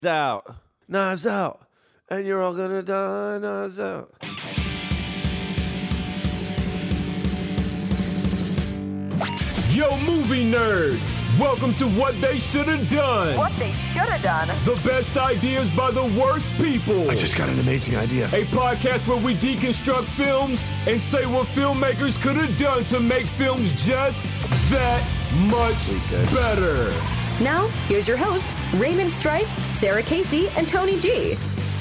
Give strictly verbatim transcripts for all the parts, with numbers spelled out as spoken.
out, knives out, and you're all gonna die, knives out. Yo, movie nerds! Welcome to What They Should Have Done. What they should have done. The best ideas by the worst people. I just got an amazing idea. A podcast where we deconstruct films and say what filmmakers could have done to make films just that much better. Now, here's your host, Raymond Strife, Sarah Casey, and Tony G.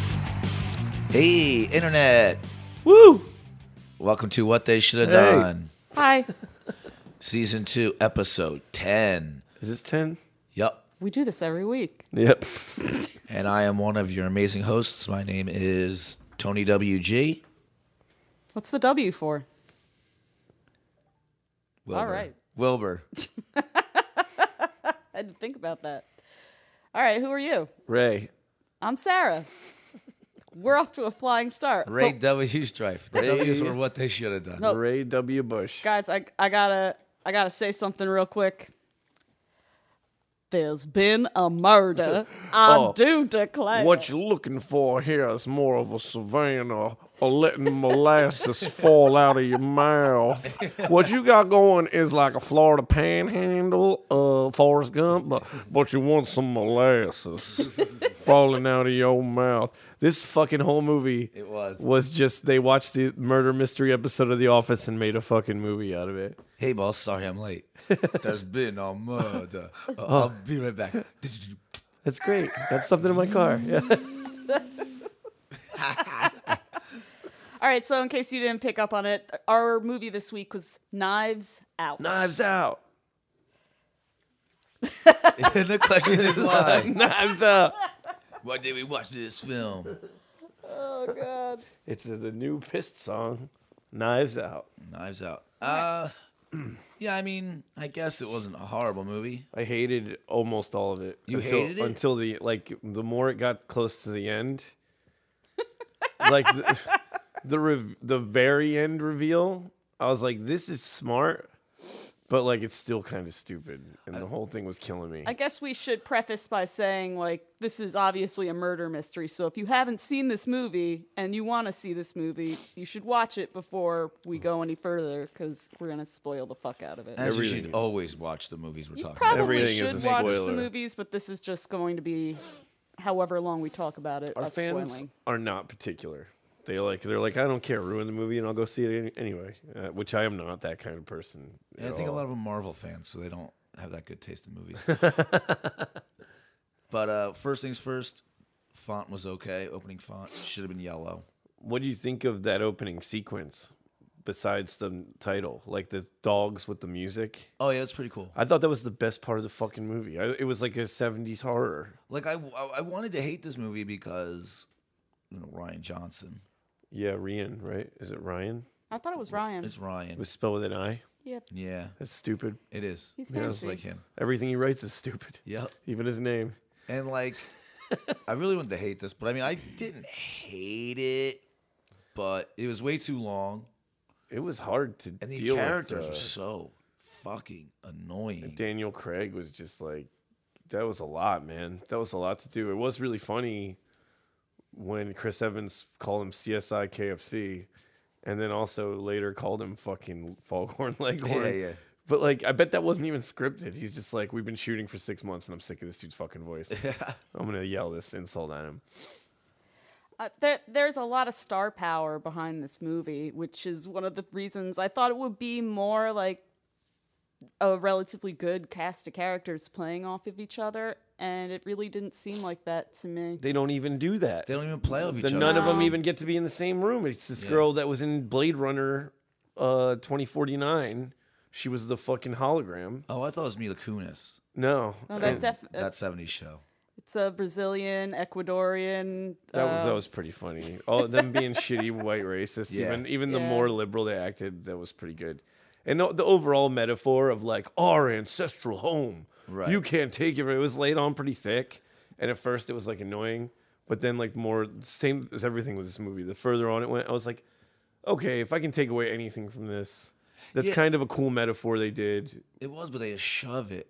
Hey, Internet. Woo! Welcome to What They Should Have Hey. Done. Hi. Season two, Episode ten. Is this ten? Yup. We do this every week. Yep. And I am one of your amazing hosts. My name is Tony W G. What's the W for? Wilbur. All right. Wilbur. I had to think about that. All right, who are you? Ray. I'm Sarah. We're off to a flying start. Ray But, W. Strife. The Ray- W's were what they should have done. No. Ray W. Bush. guys, I I gotta I gotta say something real quick. There's been a murder. I Oh. do declare. What you're looking for here is more of a savannah or letting molasses fall out of your mouth. What you got going is like a Florida panhandle, uh, Forrest Gump, but, but you want some molasses falling out of your mouth. This fucking whole movie It was. was just, they watched the murder mystery episode of The Office and made a fucking movie out of it. Hey, boss. Sorry I'm late. There's been a murder. Uh, Oh. I'll be right back. That's great. That's something in my car. Yeah. All right, so in case you didn't pick up on it, our movie this week was Knives Out. Knives out. And the question is why? Knives out. Why did we watch this film? Oh God. It's uh, the new Pissed song, Knives Out. Knives Out. Uh, yeah, I mean, I guess it wasn't a horrible movie. I hated almost all of it. You until, hated it? until the like the more it got close to the end, like the the, rev- the very end reveal. I was like, this is smart, but like it's still kind of stupid, and the whole thing was killing me. I guess we should preface by saying, like, this is obviously a murder mystery. So if you haven't seen this movie and you want to see this movie, you should watch it before we go any further because we're going to spoil the fuck out of it. As you Everything. should always watch the movies we're You talking probably Everything should is a watch the spoiler. movies, but this is just going to be, however long we talk about it, Our us fans spoiling. are not particular. They like they're like I don't care, ruin the movie and I'll go see it any- anyway. Uh, which I am not that kind of person. about. And I think a lot of them are Marvel fans, so they don't have that good taste in movies. But uh, first things first, font was okay. Opening font should have been yellow. What do you think of that opening sequence? Besides the title, like the dogs with the music. Oh, yeah, that's pretty cool. I thought that was the best part of the fucking movie. I, it was like a seventies horror. Like, I, I, I wanted to hate this movie because, you know, Ryan Johnson. Yeah, Ryan, right? Is it Ryan? I thought it was Ryan. It's Ryan. It was spelled with an I. Yep. Yeah, That's stupid. it is. He's Just fancy. like him. Everything he writes is stupid. Yep. Even his name. And, like, I really wanted to hate this, but I mean, I didn't hate it, but it was way too long. It was hard to And these deal characters with. were uh, so fucking annoying. Daniel Craig was just like, that was a lot, man. That was a lot to do. It was really funny when Chris Evans called him C S I K F C, and then also later called him fucking Foghorn Leghorn. Yeah, yeah. But like, I bet that wasn't even scripted. He's just like, we've been shooting for six months, and I'm sick of this dude's fucking voice. I'm gonna yell this insult at him. Uh, there, there's a lot of star power behind this movie, which is one of the reasons I thought it would be more like a relatively good cast of characters playing off of each other, and it really didn't seem like that to me. They don't even do that. They don't even play with each The, other. none of them No. even get to be in the same room. It's this Yeah. girl that was in Blade Runner uh, twenty forty-nine. She was the fucking hologram. Oh, I thought it was Mila Kunis. No. No, that And def- uh, That seventies show. it's a Brazilian, Ecuadorian. that, was, uh, that was pretty funny. All of them being shitty white racists. Yeah. Even even the Yeah. more liberal they acted, that was pretty good. And the, the overall metaphor of like our ancestral home. Right. You can't take it. It was laid on pretty thick. And at first it was like annoying. But then like more, same as everything with this movie. The further on it went, I was like, okay, if I can take away anything from this, that's Yeah. kind of a cool metaphor they did. It was, but they just shove it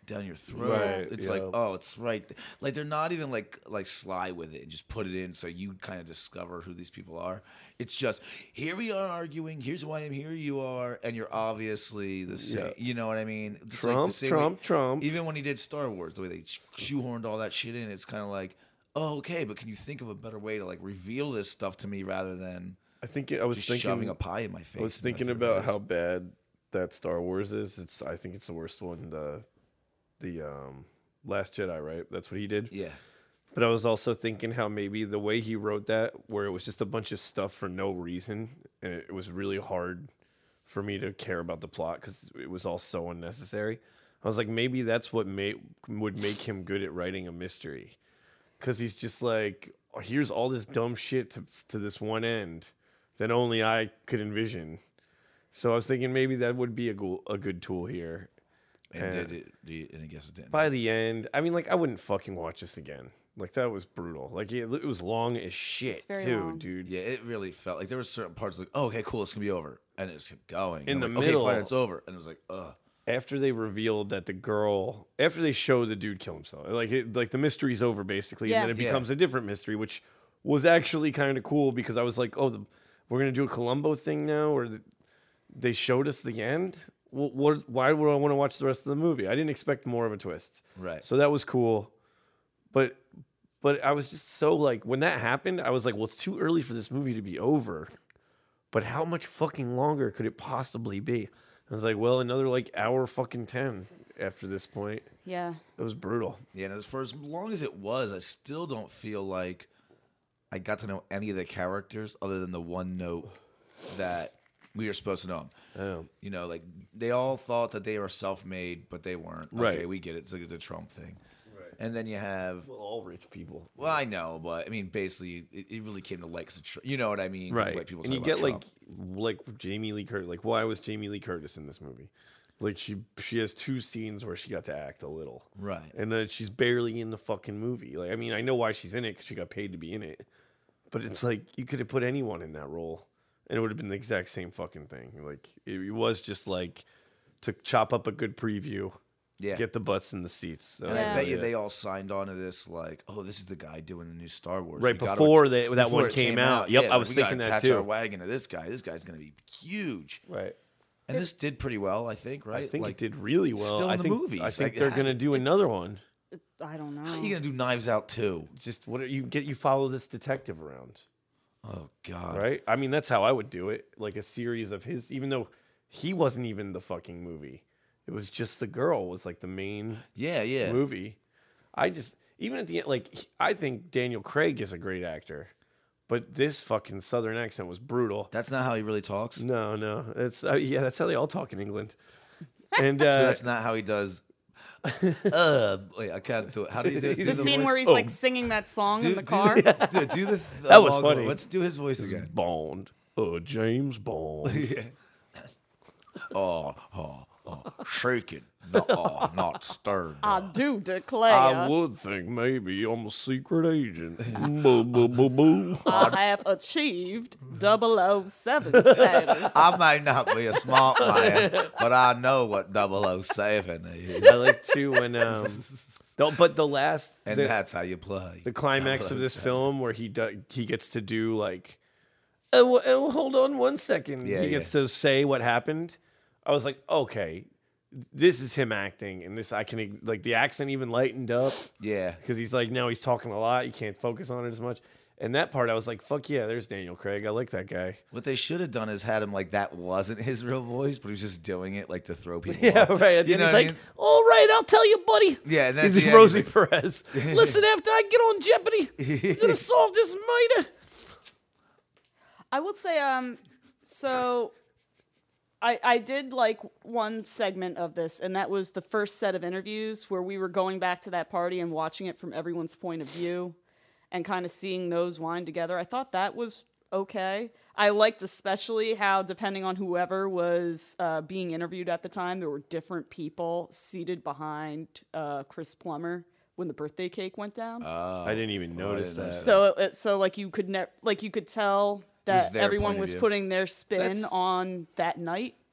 down your throat. Right, It's yeah. like, oh, it's right. th- Like they're not even like like sly with it and just put it in so you kind of discover who these people are. It's just here we are arguing. Here's why I'm here. You are, and you're obviously the same. Yeah. You know what I mean? It's Trump, like the same Trump, way, Trump. Even when he did Star Wars, the way they sh- shoehorned all that shit in, it's kind of like, oh, okay, but can you think of a better way to like reveal this stuff to me rather than I think I was just thinking shoving a pie in my face? I was and be like, thinking "Here it about is." how bad that Star Wars is. It's I think it's the worst one. The the um, Last Jedi, right? That's what he did. Yeah. But I was also thinking how maybe the way he wrote that, where it was just a bunch of stuff for no reason, and it was really hard for me to care about the plot because it was all so unnecessary. I was like, maybe that's what made would make him good at writing a mystery, because he's just like, oh, here's all this dumb shit to to this one end that only I could envision. So I was thinking maybe that would be a go- a good tool here. And, And- did it, did- and I guess it didn't. By the end, I mean, like, I wouldn't fucking watch this again. Like, that was brutal. Like, it, it was long as shit, It's very too, long. dude. Yeah, it really felt like there were certain parts like, oh, okay, cool, it's gonna be over, and it just kept going. In And I'm the like, middle- okay, fine, it's over, and it was like, ugh. After they revealed that the girl, after they show the dude kill himself, like, it, like the mystery's over, basically, Yeah. and then it Yeah. becomes a different mystery, which was actually kind of cool because I was like, oh, the, we're going to do a Columbo thing now, or the, they showed us the end? Well, what, why would I want to watch the rest of the movie? I didn't expect more of a twist. Right. So that was cool. But but I was just so like, when that happened, I was like, well, it's too early for this movie to be over. But how much fucking longer could it possibly be? I was like, well, another like hour fucking ten after this point. Yeah. It was brutal. Yeah, and as for as long as it was, I still don't feel like I got to know any of the characters other than the one note that we were supposed to know them. Um, You know, like they all thought that they were self-made, but they weren't. Right. Okay, we get it. It's like the Trump thing. Right. And then you have, well, all rich people. well, I know, but I mean, basically, it, it really came to likes of Trump. You know what I mean? 'Cause the way Right. people And you talk get about like Trump. like Jamie Lee Curtis. Like, why was Jamie Lee Curtis in this movie? Like, she she has two scenes where she got to act a little. Right. And then she's barely in the fucking movie. Like, I mean, I know why she's in it because she got paid to be in it. But it's like, you could have put anyone in that role, and it would have been the exact same fucking thing. Like, it, it was just like to chop up a good preview, Yeah. get the butts in the seats. That And was I Yeah. bet really you it. they all signed on to this, like, oh, this is the guy doing the new Star Wars. Right We gotta before att- they- that before one it came out. Yep, Yeah, I like, was we gotta thinking that attach too. our wagon to this guy. This guy's going to be huge. Right. And this did pretty well, I think, right? I think like, it did really well. still in I the think, movies. I think Like, they're how- going to do another one. I don't know. How are you going to do Knives Out too? Just what are you get? You follow this detective around. Oh, God. Right? I mean, that's how I would do it. Like a series of his, even though he wasn't even the fucking movie. It was just the girl was like the main Yeah, yeah. movie. I just, even at the end, like, he- I think Daniel Craig is a great actor, but this fucking Southern accent was brutal. That's not how he really talks. No, no. It's, uh, yeah, that's how they all talk in England. And, So uh, that's not how he does. uh, wait, I can't do it. How do you do, do the the scene voice? where he's Oh. like singing that song do, in the do- car. Do, do the. the That was long funny. one. Let's do his voice again. Bond. Uh, James Bond. Oh, oh, oh, shaking, no, oh, not stirred. I do declare. I would think maybe I'm a secret agent. Boo, boo, boo, boo. I have achieved double oh seven status. I may not be a smart man, but I know what double oh seven is. I like to when, um, no, but the last, And the, that's how you play. the climax of this double oh seven. film where he do, he gets to do like, oh, oh, hold on one second. Yeah, he gets to say what happened. I was like, okay, this is him acting, and this I can like the accent even lightened up Yeah. because he's like now he's talking a lot. You can't focus on it as much. And that part, I was like, fuck yeah, there's Daniel Craig. I like that guy. What they should have done is had him like that wasn't his real voice, but he was just doing it like to throw people Yeah, off. right. At the You end, know he's what I like, mean? all right, I'll tell you, buddy. Yeah, and He's that's like the end, Rosie he's like- Perez. Listen, after I get on Jeopardy, I'm gonna solve this murder. I would say, um, so I I did like one segment of this, and that was the first set of interviews where we were going back to that party and watching it from everyone's point of view, and kind of seeing those wind together. I thought that was okay. I liked especially how, depending on whoever was uh, being interviewed at the time, there were different people seated behind uh, Chris Plummer when the birthday cake went down. I didn't even notice didn't that. notice So, it, so like you could ne- like you could tell that their everyone point of was view. putting their spin That's- on that night.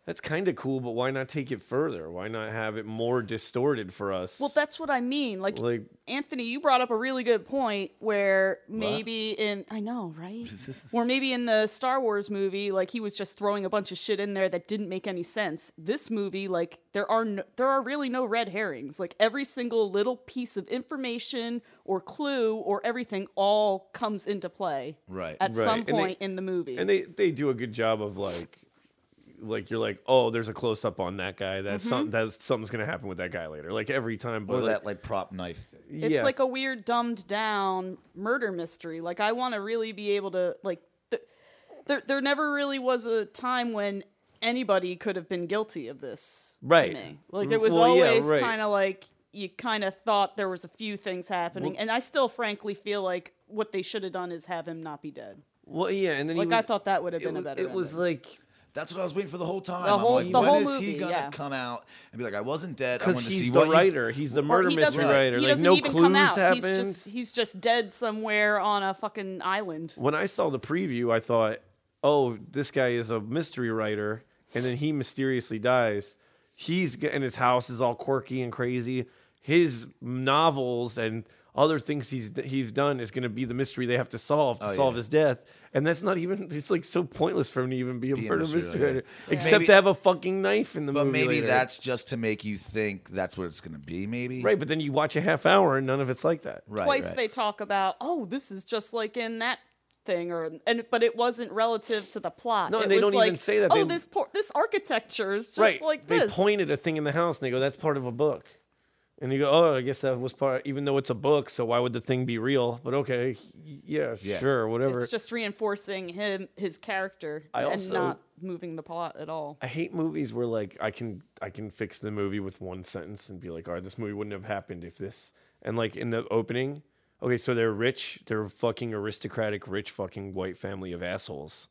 That's kind of cool, but why not take it further? Why not have it more distorted for us? Well, that's what I mean. Like, Like- Anthony, you brought up a really good point where maybe in I know, right? Or maybe in the Star Wars movie, like he was just throwing a bunch of shit in there that didn't make any sense. This movie, like there are no, there are really no red herrings. Like every single little piece of information or clue or everything all comes into play Right. at Right. some And they- point in the movie. And they, they do a good job of like, like you're like, oh, there's a close up on that guy. That's something. That's something's gonna happen with that guy later. Like every time, but Or like, that like prop knife thing. It's yeah. like a weird dumbed down murder mystery. Like I want to really be able to like th- there there never really was a time when anybody could have been guilty of this Right. to me. Like it was Well, yeah, always right. kind of like you kind of thought there was a few things happening, and I still frankly feel like what they should have done is have him not be dead. well, yeah, and then Like he I was, thought that would have it been was, a better it was ending. like That's what I was waiting for the whole time. The I'm whole- like, the when whole is he movie, gonna yeah. come out and be like, I wasn't dead. I because wanted to see he's the what you- writer. He's the Or murder he mystery doesn't- writer. He Like doesn't no even clues come out. happened. He's just he's just dead somewhere on a fucking island. When I saw the preview, I thought, oh, this guy is a mystery writer, and then he mysteriously dies. He's g- and his house is all quirky and crazy. His novels and other things he's he's done is going to be the mystery they have to solve to Oh, solve yeah. his death. And that's not even. It's like so pointless for him to even be a Be a murder mystery mystery writer. writer, Yeah. except Maybe- to have a fucking knife in the But movie. maybe later. that's just to make you think that's what it's gonna be. Maybe right. But then you watch a half hour and none of it's like that. Right, Twice right. they talk about, oh, this is just like in that thing, or and but it wasn't relative to the plot. No, it and they was don't like, even say that. Oh, They- this por- this architecture is just right. like they this. point at a thing in the house and they go, "That's part of a book." And you go, "Oh, I guess that was part." Even though it's a book, so why would the thing be real? But okay, y- yeah, Yeah. sure, whatever. It's just reinforcing him, his character, I and also- not moving the plot at all. I hate movies where like I can I can fix the movie with one sentence and be like, all right, this movie wouldn't have happened if this. And like in the opening, okay, so they're rich, they're fucking aristocratic, rich fucking white family of assholes.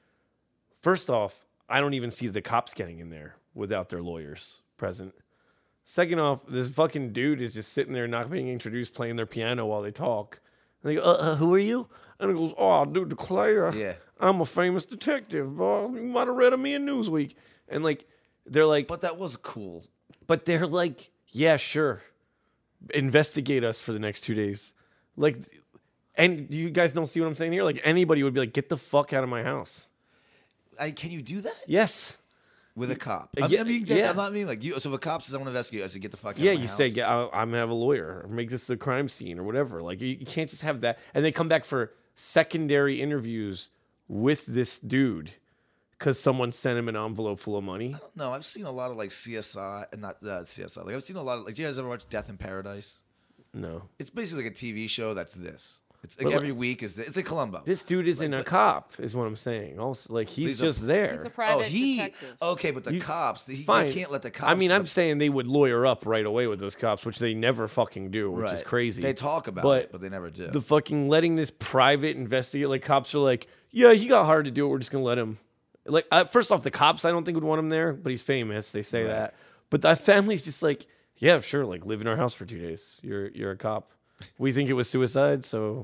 First off, I don't even see the cops getting in there without their lawyers present. Second off, this fucking dude is just sitting there not being introduced, playing their piano while they talk. And they go, uh, uh, who are you? And he goes, oh, dude, Claire. Yeah. I'm a famous detective. Bro. You might have read of me in Newsweek. And like, they're like, But that was cool. but they're like, yeah, sure. Investigate us for the next two days. Like, and you guys don't see what I'm saying here? Like, anybody would be like, get the fuck out of my house. I, can you do that Yes. with a cop? Uh, I'm, yeah, I mean, that's, yeah. I'm not mean like you. So if a cop says I want to investigate, I say get the fuck out. Yeah, of my you house. say, yeah, I'll- I'm gonna have a lawyer or make this the crime scene or whatever. Like, you, you can't just have that. And they come back for secondary interviews with this dude because someone sent him an envelope full of money. No, I've seen a lot of like C S I and not uh, C S I. Like I've seen a lot of like. Do you guys ever watch Death in Paradise? No. It's basically like a T V show that's this. It's like But, like, every week is this. It's like Columbo. This dude isn't a cop, is what I'm saying. Also, like, he's These are- just there. He's a oh, private he detective. okay, but the You- cops. He, Fine. They can't let the cops. I mean, I'm the- saying they would lawyer up right away with those cops, which they never fucking do, which is Right. crazy. They talk about but it, but they never do. The fucking letting this private investigate, like cops are like, yeah, he got hired to do it. We're just gonna let him. Like, uh, first off, the cops I don't think would want him there, but he's famous. They say Right. that. But that family's just like, yeah, sure, like live in our house for two days. You're you're a cop. We think it was suicide, so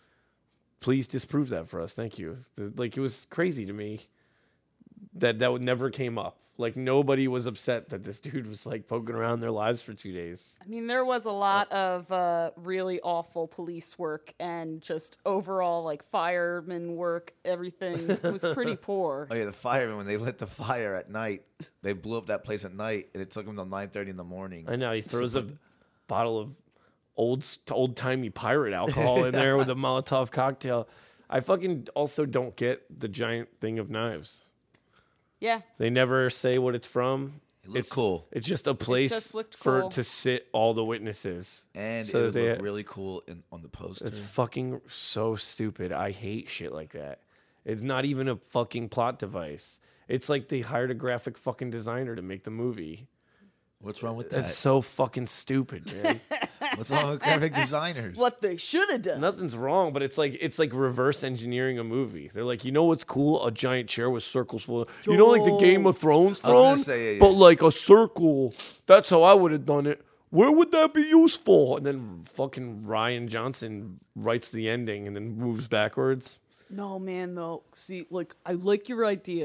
please disprove that for us. Thank you. The- Like, it was crazy to me that that would never came up. Like, nobody was upset that this dude was like poking around their lives for two days. I mean, there was a lot of uh, really awful police work and just overall like fireman work. Everything was pretty poor. Oh yeah, the firemen when they lit the fire at night, they blew up that place at night, and it took them till nine thirty in the morning. I know he throws a bottle of old old timey pirate alcohol in there with a Molotov cocktail. I fucking also don't get the giant thing of knives. Yeah, They never say what it's from. It looked it's cool. It's just a place just looked for cool. to sit all the witnesses. And So it that would they- look really cool in, on the poster. It's fucking so stupid. I hate shit like that. It's not even a fucking plot device. It's like they hired a graphic fucking designer to make the movie. What's wrong with that? That's so fucking stupid, man. What's wrong with graphic designers? what they should have done. Nothing's wrong, but it's like it's like reverse engineering a movie. They're like, you know what's cool? A giant chair with circles full of, you know, like the Game of Thrones I was gonna throne, say, yeah, yeah. but like a circle. That's how I would have done it. Where would that be useful? And then fucking Ryan Johnson writes the ending and then moves backwards. No, man, though. See, like, I like your idea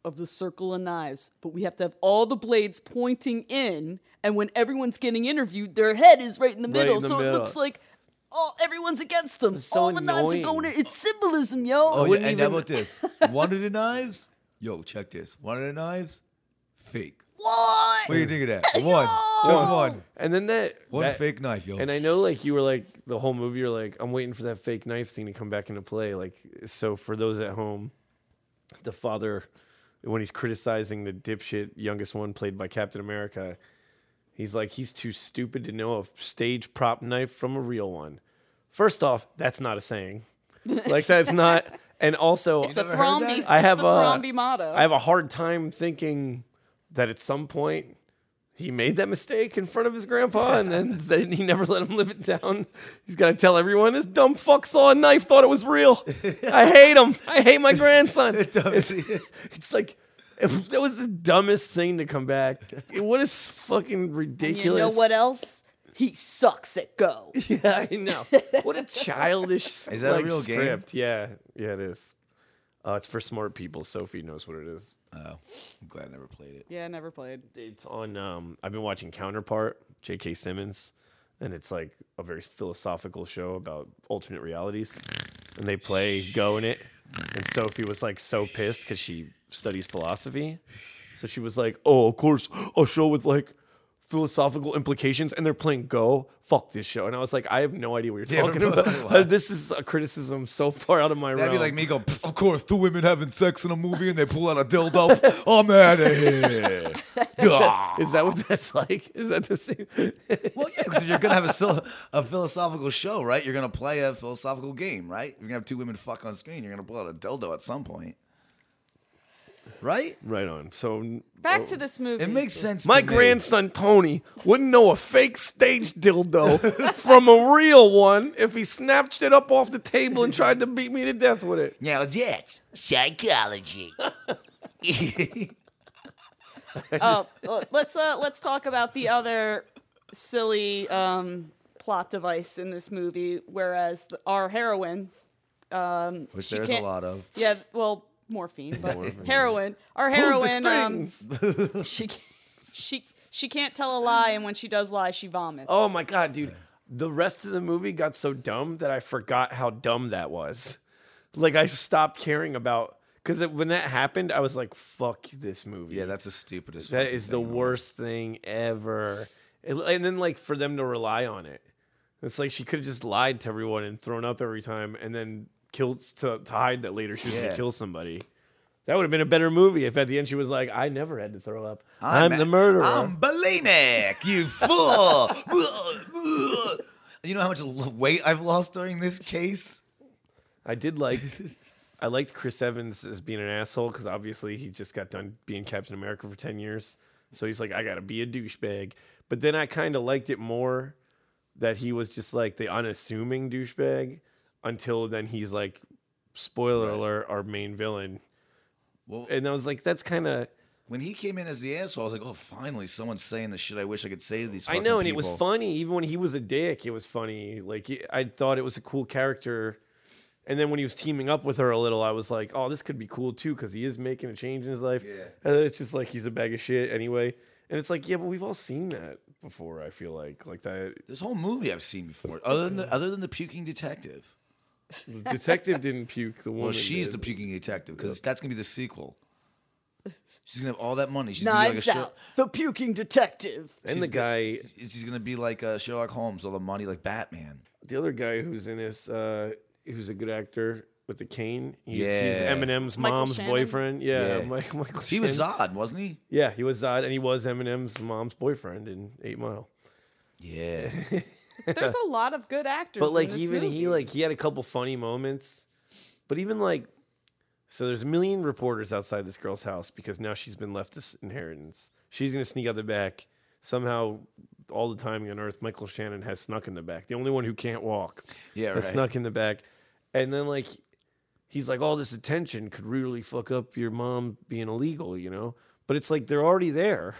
of the circle of knives, but we have to have all the blades pointing in, and when everyone's getting interviewed, their head is right in the Right in middle, the so middle. it looks like oh, everyone's against them. so all the knives are annoying. going in. It's symbolism, yo. Oh, yeah, wouldn't and even- how about this? One of the knives? Yo, check this. One of the knives? Fake. What? What do you think of that? One. Just one. And then that One that- fake knife, yo. And I know, like, you were like the whole movie. You're like, I'm waiting for that fake knife thing to come back into play. Like, so for those at home, the father, when he's criticizing the dipshit youngest one played by Captain America, he's like, he's too stupid to know a stage prop knife from a real one. First off, that's not a saying. Like, that's not. And also, It's a never heard that? Thromby. It's I have the a- Thromby motto. I have a hard time thinking that at some point he made that mistake in front of his grandpa, and then then he never let him live it down. He's got to tell everyone this dumb fuck saw a knife, thought it was real. I hate him. I hate my grandson. It's, it's like it, that was the dumbest thing to come back. What is fucking And ridiculous? you know what else? He sucks at Go. Yeah, I know. What a childish Is that a like, real game? script. Yeah, yeah, it is. Uh, it's for smart people. Sophie knows what it is. Oh, I'm glad I never played it. Yeah, I never played. It's on. Um, I've been watching Counterpart, J K. Simmons, and it's like a very philosophical show about alternate realities. And they play Go in it. And Sophie was like so pissed because she studies philosophy. So she was like, "Oh, of course, a show with like philosophical implications, and they're playing Go. Fuck this show." And I was like, I have no idea what you're Yeah, talking but- about. what? This is a criticism so far out of my That'd realm. be like me go, "Pff, of course, two women having sex in a movie and they pull out a dildo. I'm out of here. Duh. Is that what that's like? Is that the same? Well, yeah, because if you're going to have a, sil- a philosophical show, right, you're going to play a philosophical game, right? If you're going to have two women fuck on screen, you're going to pull out a dildo at some point. Right? Right on. So Back to this movie. It makes sense my to me. grandson Tony wouldn't know a fake stage dildo from a real one if he snatched it up off the table and tried to beat me to death with it. Now that's psychology. Oh, uh, let's uh, let's talk about the other silly um, plot device in this movie. Whereas the, our heroine, um, Which she there's a can't- lot of. Yeah, well, morphine, but heroin. Our Pull the heroine, um, strings. she she she can't tell a lie, and when she does lie, she vomits. Oh my god, dude. The rest of the movie got so dumb that I forgot how dumb that was. Like I stopped caring about because when that happened, I was like, "Fuck this movie." Yeah, that's the stupidest. That fucking is the thing in world. worst thing ever. It- and then like for them to rely on it, it's like she could have just lied to everyone and thrown up every time, and then killed to, to hide that later she was Yeah. gonna kill somebody. That would have been a better movie if at the end she was like, "I never had to throw up. I'm, the murderer." I'm bulimic, you fool. You know how much l- weight I've lost during this case? I did like, I liked Chris Evans as being an asshole because obviously he just got done being Captain America for ten years, so he's like, I gotta be a douchebag. But then I kind of liked it more that he was just like the unassuming douchebag until then he's like, spoiler alert, our main villain. Well, And I was like, that's kind of. when he came in as the asshole, I was like, oh, finally, someone's saying the shit I wish I could say to these I fucking know, and people. it was funny. Even when he was a dick, it was funny. Like I thought it was a cool character. And then when he was teaming up with her a little, I was like, oh, this could be cool too because he is making a change in his life. Yeah. And then it's just like he's a bag of shit anyway. And it's like, yeah, but we've all seen that before. I feel like like that. This whole movie I've seen before, other than the, other than the puking detective. The detective didn't puke. The woman. Well, she's did. the puking detective because that's gonna be the sequel. She's gonna have all that money. She's gonna be Knives like a Out, the puking detective. And the guy, She's, she's gonna be like uh, Sherlock Holmes, all the money like Batman. the other guy who's in this, uh, who's a good actor with the cane. He's, he's Yeah. Eminem's Michael mom's Shannon? boyfriend. Yeah, Yeah. Mike, Michael. He was Shannon. Zod, wasn't he? Yeah, he was Zod, and he was Eminem's mom's boyfriend in Eight Mile. Yeah. There's a lot of good actors. But in like this even he movie. like he had a couple funny moments. But even like so there's a million reporters outside this girl's house because now she's been left this inheritance. She's gonna sneak out the back. Somehow all the time on Earth, Michael Shannon has snuck in the back. The only one who can't walk. Yeah, has right. snuck in the back. And then like he's like, all this attention could really fuck up your mom being illegal, you know? But it's like they're already there.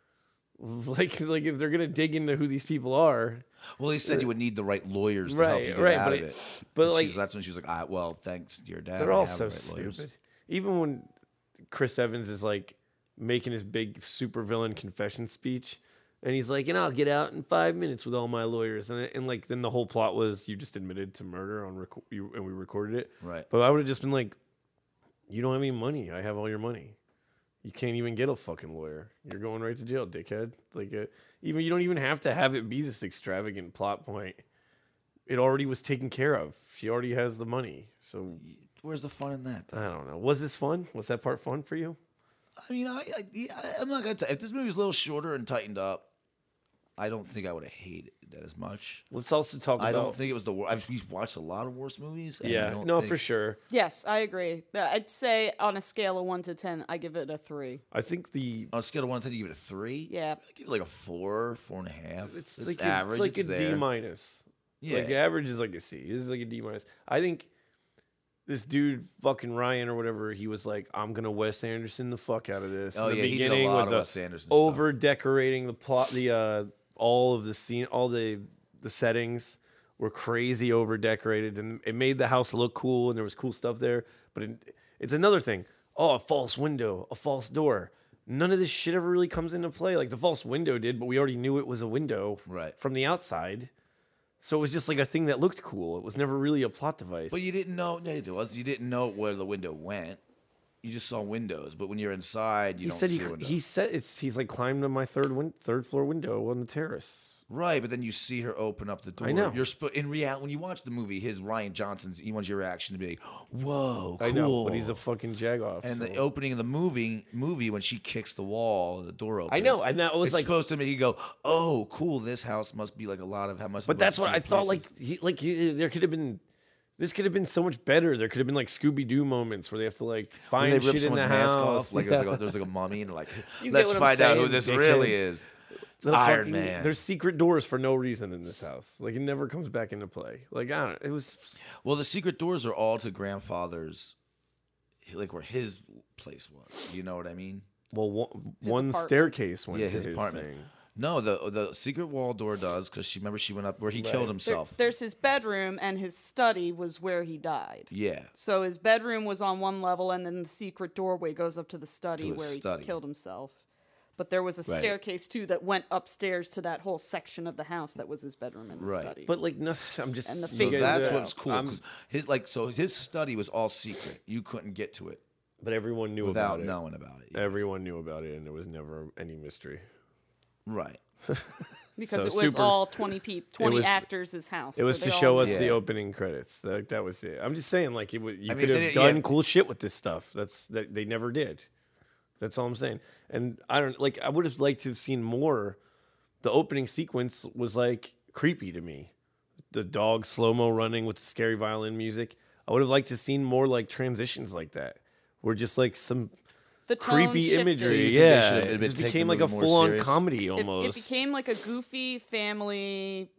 Like like if they're gonna dig into who these people are. Well, he said you would need the right lawyers to help Right, you get right, out but of it- it. but And like- she's- that's when she was like, ah, well, thanks to your dad. They're I all have so the right lawyers." stupid. Even when Chris Evans is like making his big supervillain confession speech, and he's like, "And I'll get out in five minutes with all my lawyers," and and like then the whole plot was you just admitted to murder on rec- you, and we recorded it. Right. But I would have just been like, "You don't have any money. I have all your money. You can't even get a fucking lawyer. You're going right to jail, dickhead." Like, uh, even you don't even have to have it be this extravagant plot point. It already was taken care of. She already has the money. So Where's the fun in that? I don't know. Was this fun? Was that part fun for you? I mean, I, I yeah, I'm not gonna. T- if this movie was a little shorter and tightened up, I don't think I would have hated it as much. Let's also talk about. I don't think it was the worst. I've we've watched a lot of worse movies. And I Yeah, don't no, think- for sure. Yes, I agree. Uh, I'd say on a scale of one to ten, I give it a three. I think the On a scale of one to ten, you give it a three. Yeah. I give it like a four, four and a half. it's, It's, like average. A, it's like it's a there. D minus. Yeah. Like average is like a C. This is like a D minus. I think this dude, fucking Ryan or whatever, he was like, "I'm gonna Wes Anderson the fuck out of this." Oh, In the yeah, he did a beginning lot with of the Wes Anderson stuff. over decorating the plot, the uh, all of the scene, all the the settings were crazy over decorated, and it made the house look cool, and there was cool stuff there. But it, it's another thing. Oh, a false window, a false door. None of this shit ever really comes into play. Like the false window did, but we already knew it was a window Right. from the outside. So it was just like a thing that looked cool. It was never really a plot device. But you didn't know. No, it was. You didn't know where the window went. You just saw windows. But when you're inside, you he don't said see he, a window. he said it's he's like climbed on my third win, third floor window on the terrace. Right, but then you see her open up the door. I know. You're sp- in reality when you watch the movie. His Ryan Johnson's. He wants your reaction to be like, "Whoa, cool!" I know, but he's a fucking jagoff. And so. the opening of the movie, movie when she kicks the wall, the door opens. I know, and that was it's like- supposed to make you go, "Oh, cool! This house must be like a lot of how much." But that's what I thought. Like, he, like he, there could have been, this could have been so much better. There could have been like Scooby Doo moments where they have to like find they rip shit in someone's the mask house. off. Like Yeah. there's, like a, there's like a mummy, and like, You get let's what I'm find out who saying, this dickhead. really is. It's The Iron fucking- Man. There's secret doors for no reason in this house. Like it never comes back into play. Like I don't. It was. Well, the secret doors are all to grandfather's, like where his place was. You know what I mean? Well, one, one apartment. staircase went Yeah, to his apartment. thing. No, the the secret wall door does because she remember she went up where he killed There- himself. there's his bedroom, and his study was where he died. yeah, So his bedroom was on one level, and then the secret doorway goes up to the study To his where he study. killed himself. But there was a Right. staircase too that went upstairs to that whole section of the house that was his bedroom and his Right. study. But like nothing. I'm just. And the you so figures guys that's are- what's cool. I'm- 'cause his like so his study was all secret. You couldn't get to it but everyone knew without about it. knowing about it. Everyone knew about it, and there was never any mystery. Right. because so it was super- all twenty peop twenty was- actors' house. It was so to they show all us knew. the Yeah. opening credits. That, that was it. I'm just saying, like it would. You I mean, could they have didn't- done yeah. cool shit with this stuff. That's that they never did. That's all I'm saying. And I don't like. I would have liked to have seen more. The opening sequence was like creepy to me. The dog slow mo running with the scary violin music. I would have liked to have seen more like transitions like that. Where just like some The tone creepy shifted. imagery. So you think they Yeah, should have it been just taking became the like a movie more full on serious? comedy It, almost. it became like a goofy family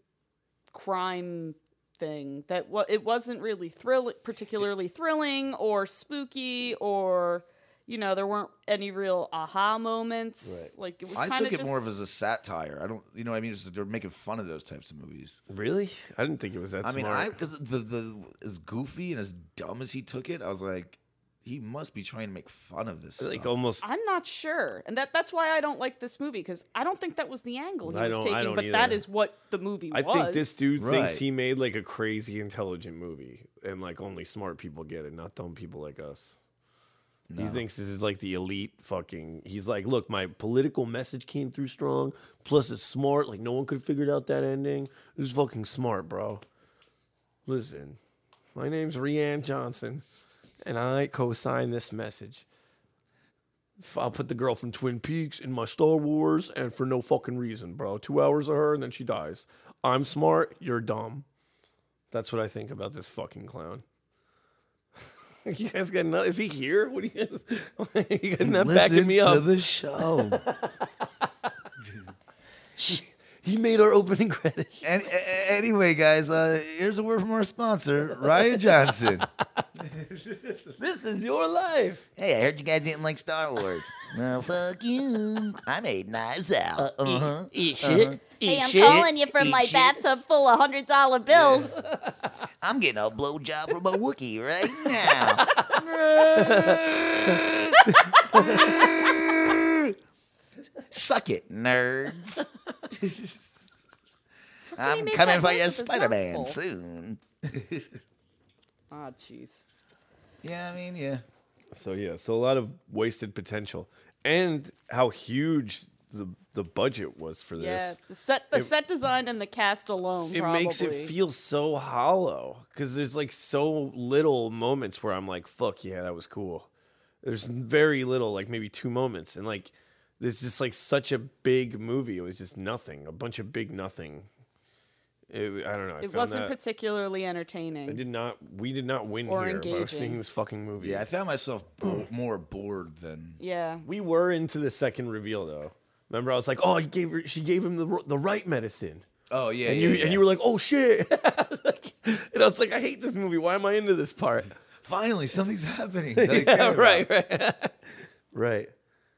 crime thing that wa- it wasn't really thrill particularly thrilling or spooky or you know there weren't any real aha moments. Right. Like it was I kind took of it more of as a satire. I don't, you know what I mean? Just, they're making fun of those types of movies. Really? I didn't think it was that I mean, smart. I because the the as goofy and as dumb as he took it, I was like, he must be trying to make fun of this. like stuff. almost. I'm not sure, and that that's why I don't like this movie because I don't think that was the angle he I was don't- I taking, don't but that either. is what the movie I was. think this dude Right. thinks he made like a crazy intelligent movie, and like only smart people get it, not dumb people like us. He No. thinks this is like the elite fucking. He's like, look, my political message came through strong. Plus, it's smart. Like no one could have figured out that ending. This is fucking smart, bro. Listen, my name's Rian Johnson, and I co-sign this message. I'll put the girl from Twin Peaks in my Star Wars, and for no fucking reason, bro. Two hours of her, and then she dies. I'm smart, you're dumb. That's what I think about this fucking clown. You guys got no, is he here? What do you guys? You guys not backing me Listens to up? the show. He made our opening credits. and, a- a- anyway, guys, uh, here's a word from our sponsor, Ryan Johnson. This is your life. Hey, I heard you guys didn't like Star Wars. Well, fuck you. I made Knives Out. Uh-huh. Eat shit. Eat Hey, I'm shit. calling you from Eat my shit. bathtub full of hundred dollar bills. I'm getting a blowjob from a Wookiee right now. Suck it, nerds. I'm make coming that for noise you, with his Spider-Man, mouth full? soon. Ah, jeez. Yeah, I mean, yeah. So yeah, so a lot of wasted potential, and how huge the the budget was for Yeah, this. the set, the It- set design and the cast alone. It probably. makes it feel so hollow because there's like so little moments where I'm like, "Fuck yeah, that was cool." There's very little, like maybe two moments, and like it's just like such a big movie. It was just nothing, a bunch of big nothing. It, I don't know. I It found wasn't that, particularly I entertaining. did not. We did not win Or here by engaging. seeing this fucking movie. Yeah, I found myself bo- more bored than. Yeah. We were into the second reveal though. Remember, I was like, "Oh, he gave her, she gave him the r- the right medicine," Oh yeah, and yeah, you yeah. and you were like, "Oh shit!" Like, and I was like, "I hate this movie. Why am I into this part?" Finally, something's happening. that I care Yeah, about. right, right, right.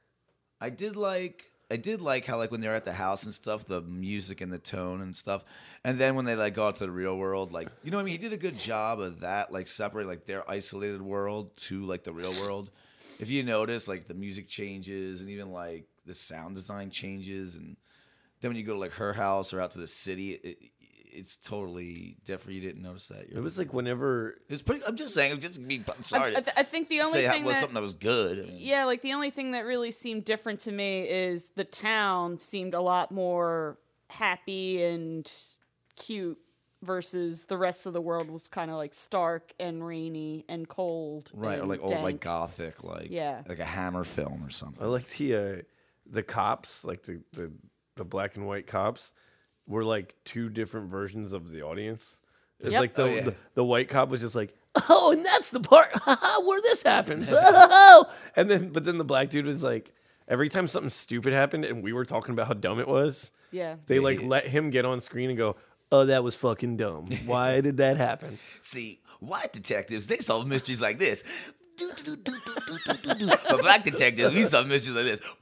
I did like I did like how like when they're at the house and stuff, the music and the tone and stuff. And then when they like go out to the real world, like you know what I mean, he did a good job of that, like separate like their isolated world to like the real world. If you notice, like the music changes and even like the sound design changes, and then when you go to like her house or out to the city, it, it's totally different. You didn't notice that. It was like whenever It's pretty. I'm just saying. I'm just being I'm I, sorry. I, th- I think the to only say how- thing was that something that was good. I mean, yeah, like the only thing that really seemed different to me is the town seemed a lot more happy and cute versus the rest of the world was kind of like stark and rainy and cold. Right, or and like old, like dank. gothic, like Yeah. like a Hammer film or something. I like the uh, the cops, like the, the the black and white cops, were like two different versions of the audience. It's Yep. like the, Oh, yeah. the the white cop was just like, "Oh, and that's the part where this happens." Oh, and then but then the black dude was like, every time something stupid happened and we were talking about how dumb it was, Yeah. they like let him get on screen and go, "Oh, that was fucking dumb. Why did that happen?" See, white detectives, they solve mysteries like this. Do, do, do, do, do, do, do, do. But black detectives, we solve mysteries like this.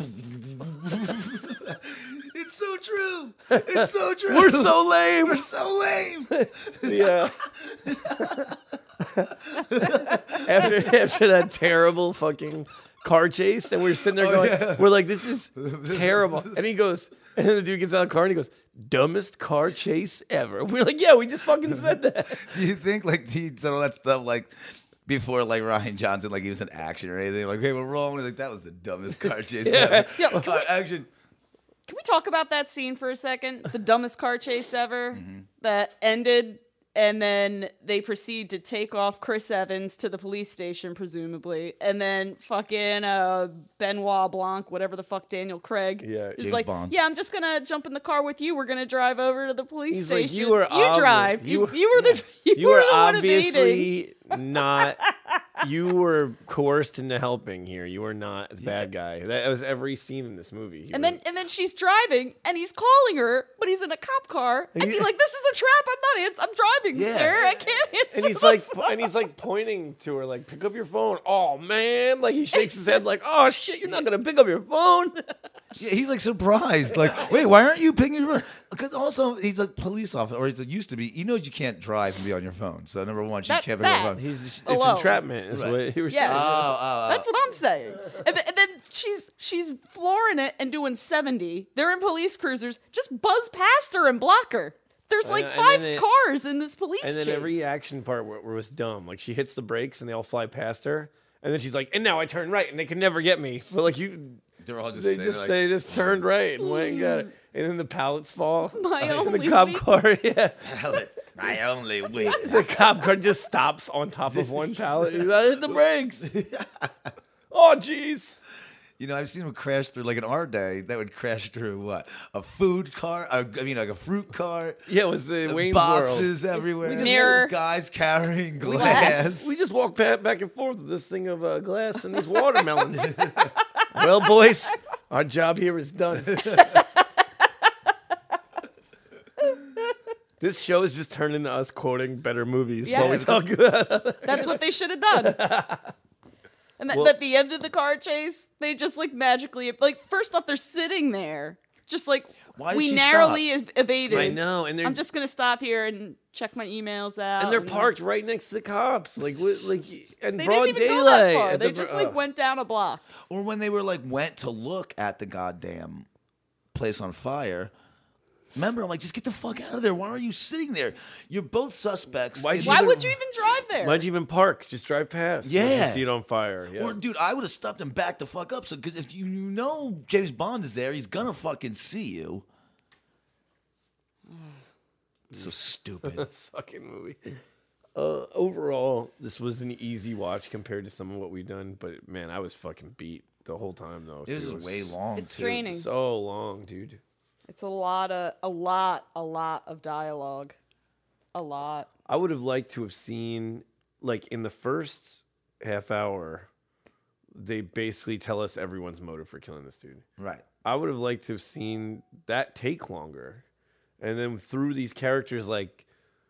It's so true. It's so true. We're so lame. We're so lame. Yeah. after after that terrible fucking car chase, and we were sitting there going, we're like, this is terrible. And he goes, and then the dude gets out of the car and he goes, dumbest car chase ever. We're like, yeah, we just fucking said that. Do you think like he said all that stuff like before like Ryan Johnson, like he was in action or anything? Like, hey, we're wrong. He's like, that was the dumbest car chase ever. Yeah, can Uh, action. Can we talk about that scene for a second? The dumbest car chase ever Mm-hmm. that ended, and then they proceed to take off Chris Evans to the police station, presumably, and then fucking uh, Benoit Blanc, whatever the fuck Daniel Craig, Yeah, is James like, Bond. yeah, I'm just gonna jump in the car with you. We're gonna drive over to the police He's like, station. you were you obvi- drive. you You, were- you were the you, You were were the one evading. obviously not. You were coerced into helping here. You were not the bad guy. That was every scene in this movie. He And was- then and then she's driving and he's calling her, but he's in a cop car. And he's like, "This is a trap. I'm not. Ans- I'm driving, Yeah. sir. I can't answer." and he's the like, phone." and he's like pointing to her, like, pick up your phone. Oh man, like he shakes his head, like, oh shit, you're not gonna pick up your phone. Yeah, he's like surprised. Like, wait, why aren't you picking your phone? Because also he's a police officer, or he's a, used to be. He knows you can't drive and be on your phone. So number one, she That- can't pick up that- her phone. He's it's Alone. entrapment, is Right. what he was Yes. saying. Oh, oh, oh. That's what I'm saying. And, th- and then she's she's flooring it and doing seventy. They're in police cruisers. Just buzz past her and block her. There's like and five then it- cars in this police And then chase. every action part where, where it was dumb. Like she hits the brakes and they all fly past her, and then she's like, and now I turn right and they can never get me. But like you. They're all just They saying, just like, they just turned right and went and got it, and then the pallets fall. My and only the cop weak- car, yeah, pellets. My only weakness. the cop car just stops on top of one pallet. He's like, hit the brakes. Oh, jeez. You know, I've seen them crash through, like in our day, that would crash through what? A food cart? I mean, like a fruit cart? Yeah, it was the Wayne's Boxes everywhere. just- Mirror. Guys carrying glass. Glass. World. We just walked back, back and forth with this thing of uh, glass and these watermelons. Well, boys, our job here is done. This show is just turned into us quoting better movies while we Yes. talk about. That's what they should have done. And th- Well- at the end of the car chase, they just like magically like first off they're sitting there, just like Why did we she narrowly stop? ev- evaded. I know, and they're I'm just gonna stop here and check my emails out. and they're parked right next to the cops, like what, like and They broad didn't even daylight. go that far. at They the- just uh, like went down a block. Or when they were like went to look at the goddamn place on fire. Remember, I'm like, just get the fuck out of there. Why are you sitting there? You're both suspects. Why'd in you Why this- even- would you even drive there? Why'd you even park? Just drive past. once you Yeah. see it on fire. Yeah. Or, dude, I would have stopped and backed the fuck up. So, because if you know James Bond is there, he's gonna fucking see you. It's so stupid. This fucking movie. Uh, overall, this was an easy watch compared to some of what we've done, but man, I was fucking beat the whole time though. This too. is It was way long. It's too. draining. So long, dude. It's a lot of a lot, a lot of dialogue. A lot. I would have liked to have seen, like, in the first half hour, they basically tell us everyone's motive for killing this dude. Right. I would have liked to have seen that take longer. And then through these characters, like,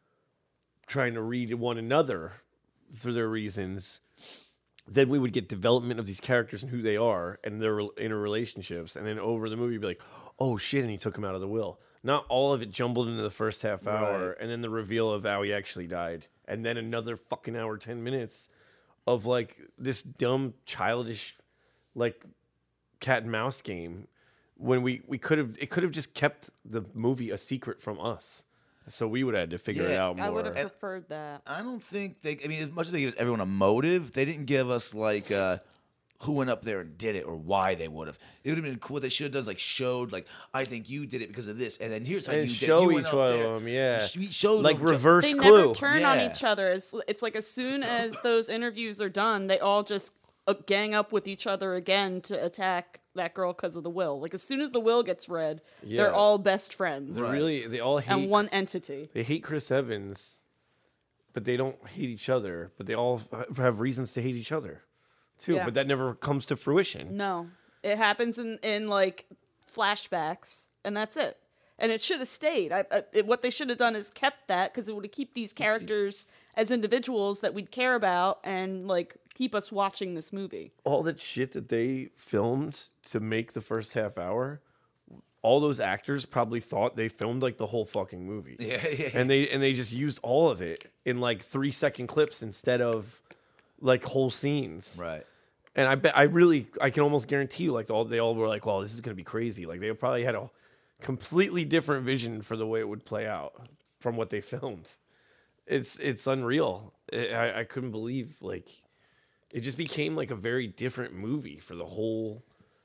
trying to read one another for their reasons, then we would get development of these characters and who they are and their interrelationships. And then over the movie, you'd be like, oh, shit, and he took him out of the will. Not all of it jumbled into the first half hour, Right. and then the reveal of how he actually died. And then another fucking hour, ten minutes of, like, this dumb, childish, like, cat and mouse game when we, we could have, it could have just kept the movie a secret from us. So we would have had to figure it Yeah, out more. I would have preferred that. I don't think they. I mean, as much as they give everyone a motive, they didn't give us like uh, who went up there and did it or why they would have. It would have been cool. What they should have done is like showed like I think you did it because of this, and then here's how And you did. show You went each up one of there. them, yeah. Sh- shows like them- reverse They clue. never turn on Yeah. each other. It's, it's like as soon as those interviews are done, they all just uh, gang up with each other again to attack that girl because of the will. Like as soon as the will gets read, Yeah. they're all best friends They're really, they all hate. and one entity. They hate Chris Evans, but they don't hate each other. But they all have reasons to hate each other, too. Yeah. But that never comes to fruition. No, it happens in in like flashbacks, and that's it. And it should have stayed. I, I, it, what they should have done is kept that because it would have keep these characters as individuals that we'd care about and like keep us watching this movie. All that shit that they filmed to make the first half hour, all those actors probably thought they filmed like the whole fucking movie. Yeah, yeah. And they and they just used all of it in like three second clips instead of like whole scenes. Right. And I bet I really I can almost guarantee you like all they all were like, well, this is gonna be crazy. Like they probably had a completely different vision for the way it would play out from what they filmed. It's it's unreal. It, I I couldn't believe like it just became like a very different movie for the whole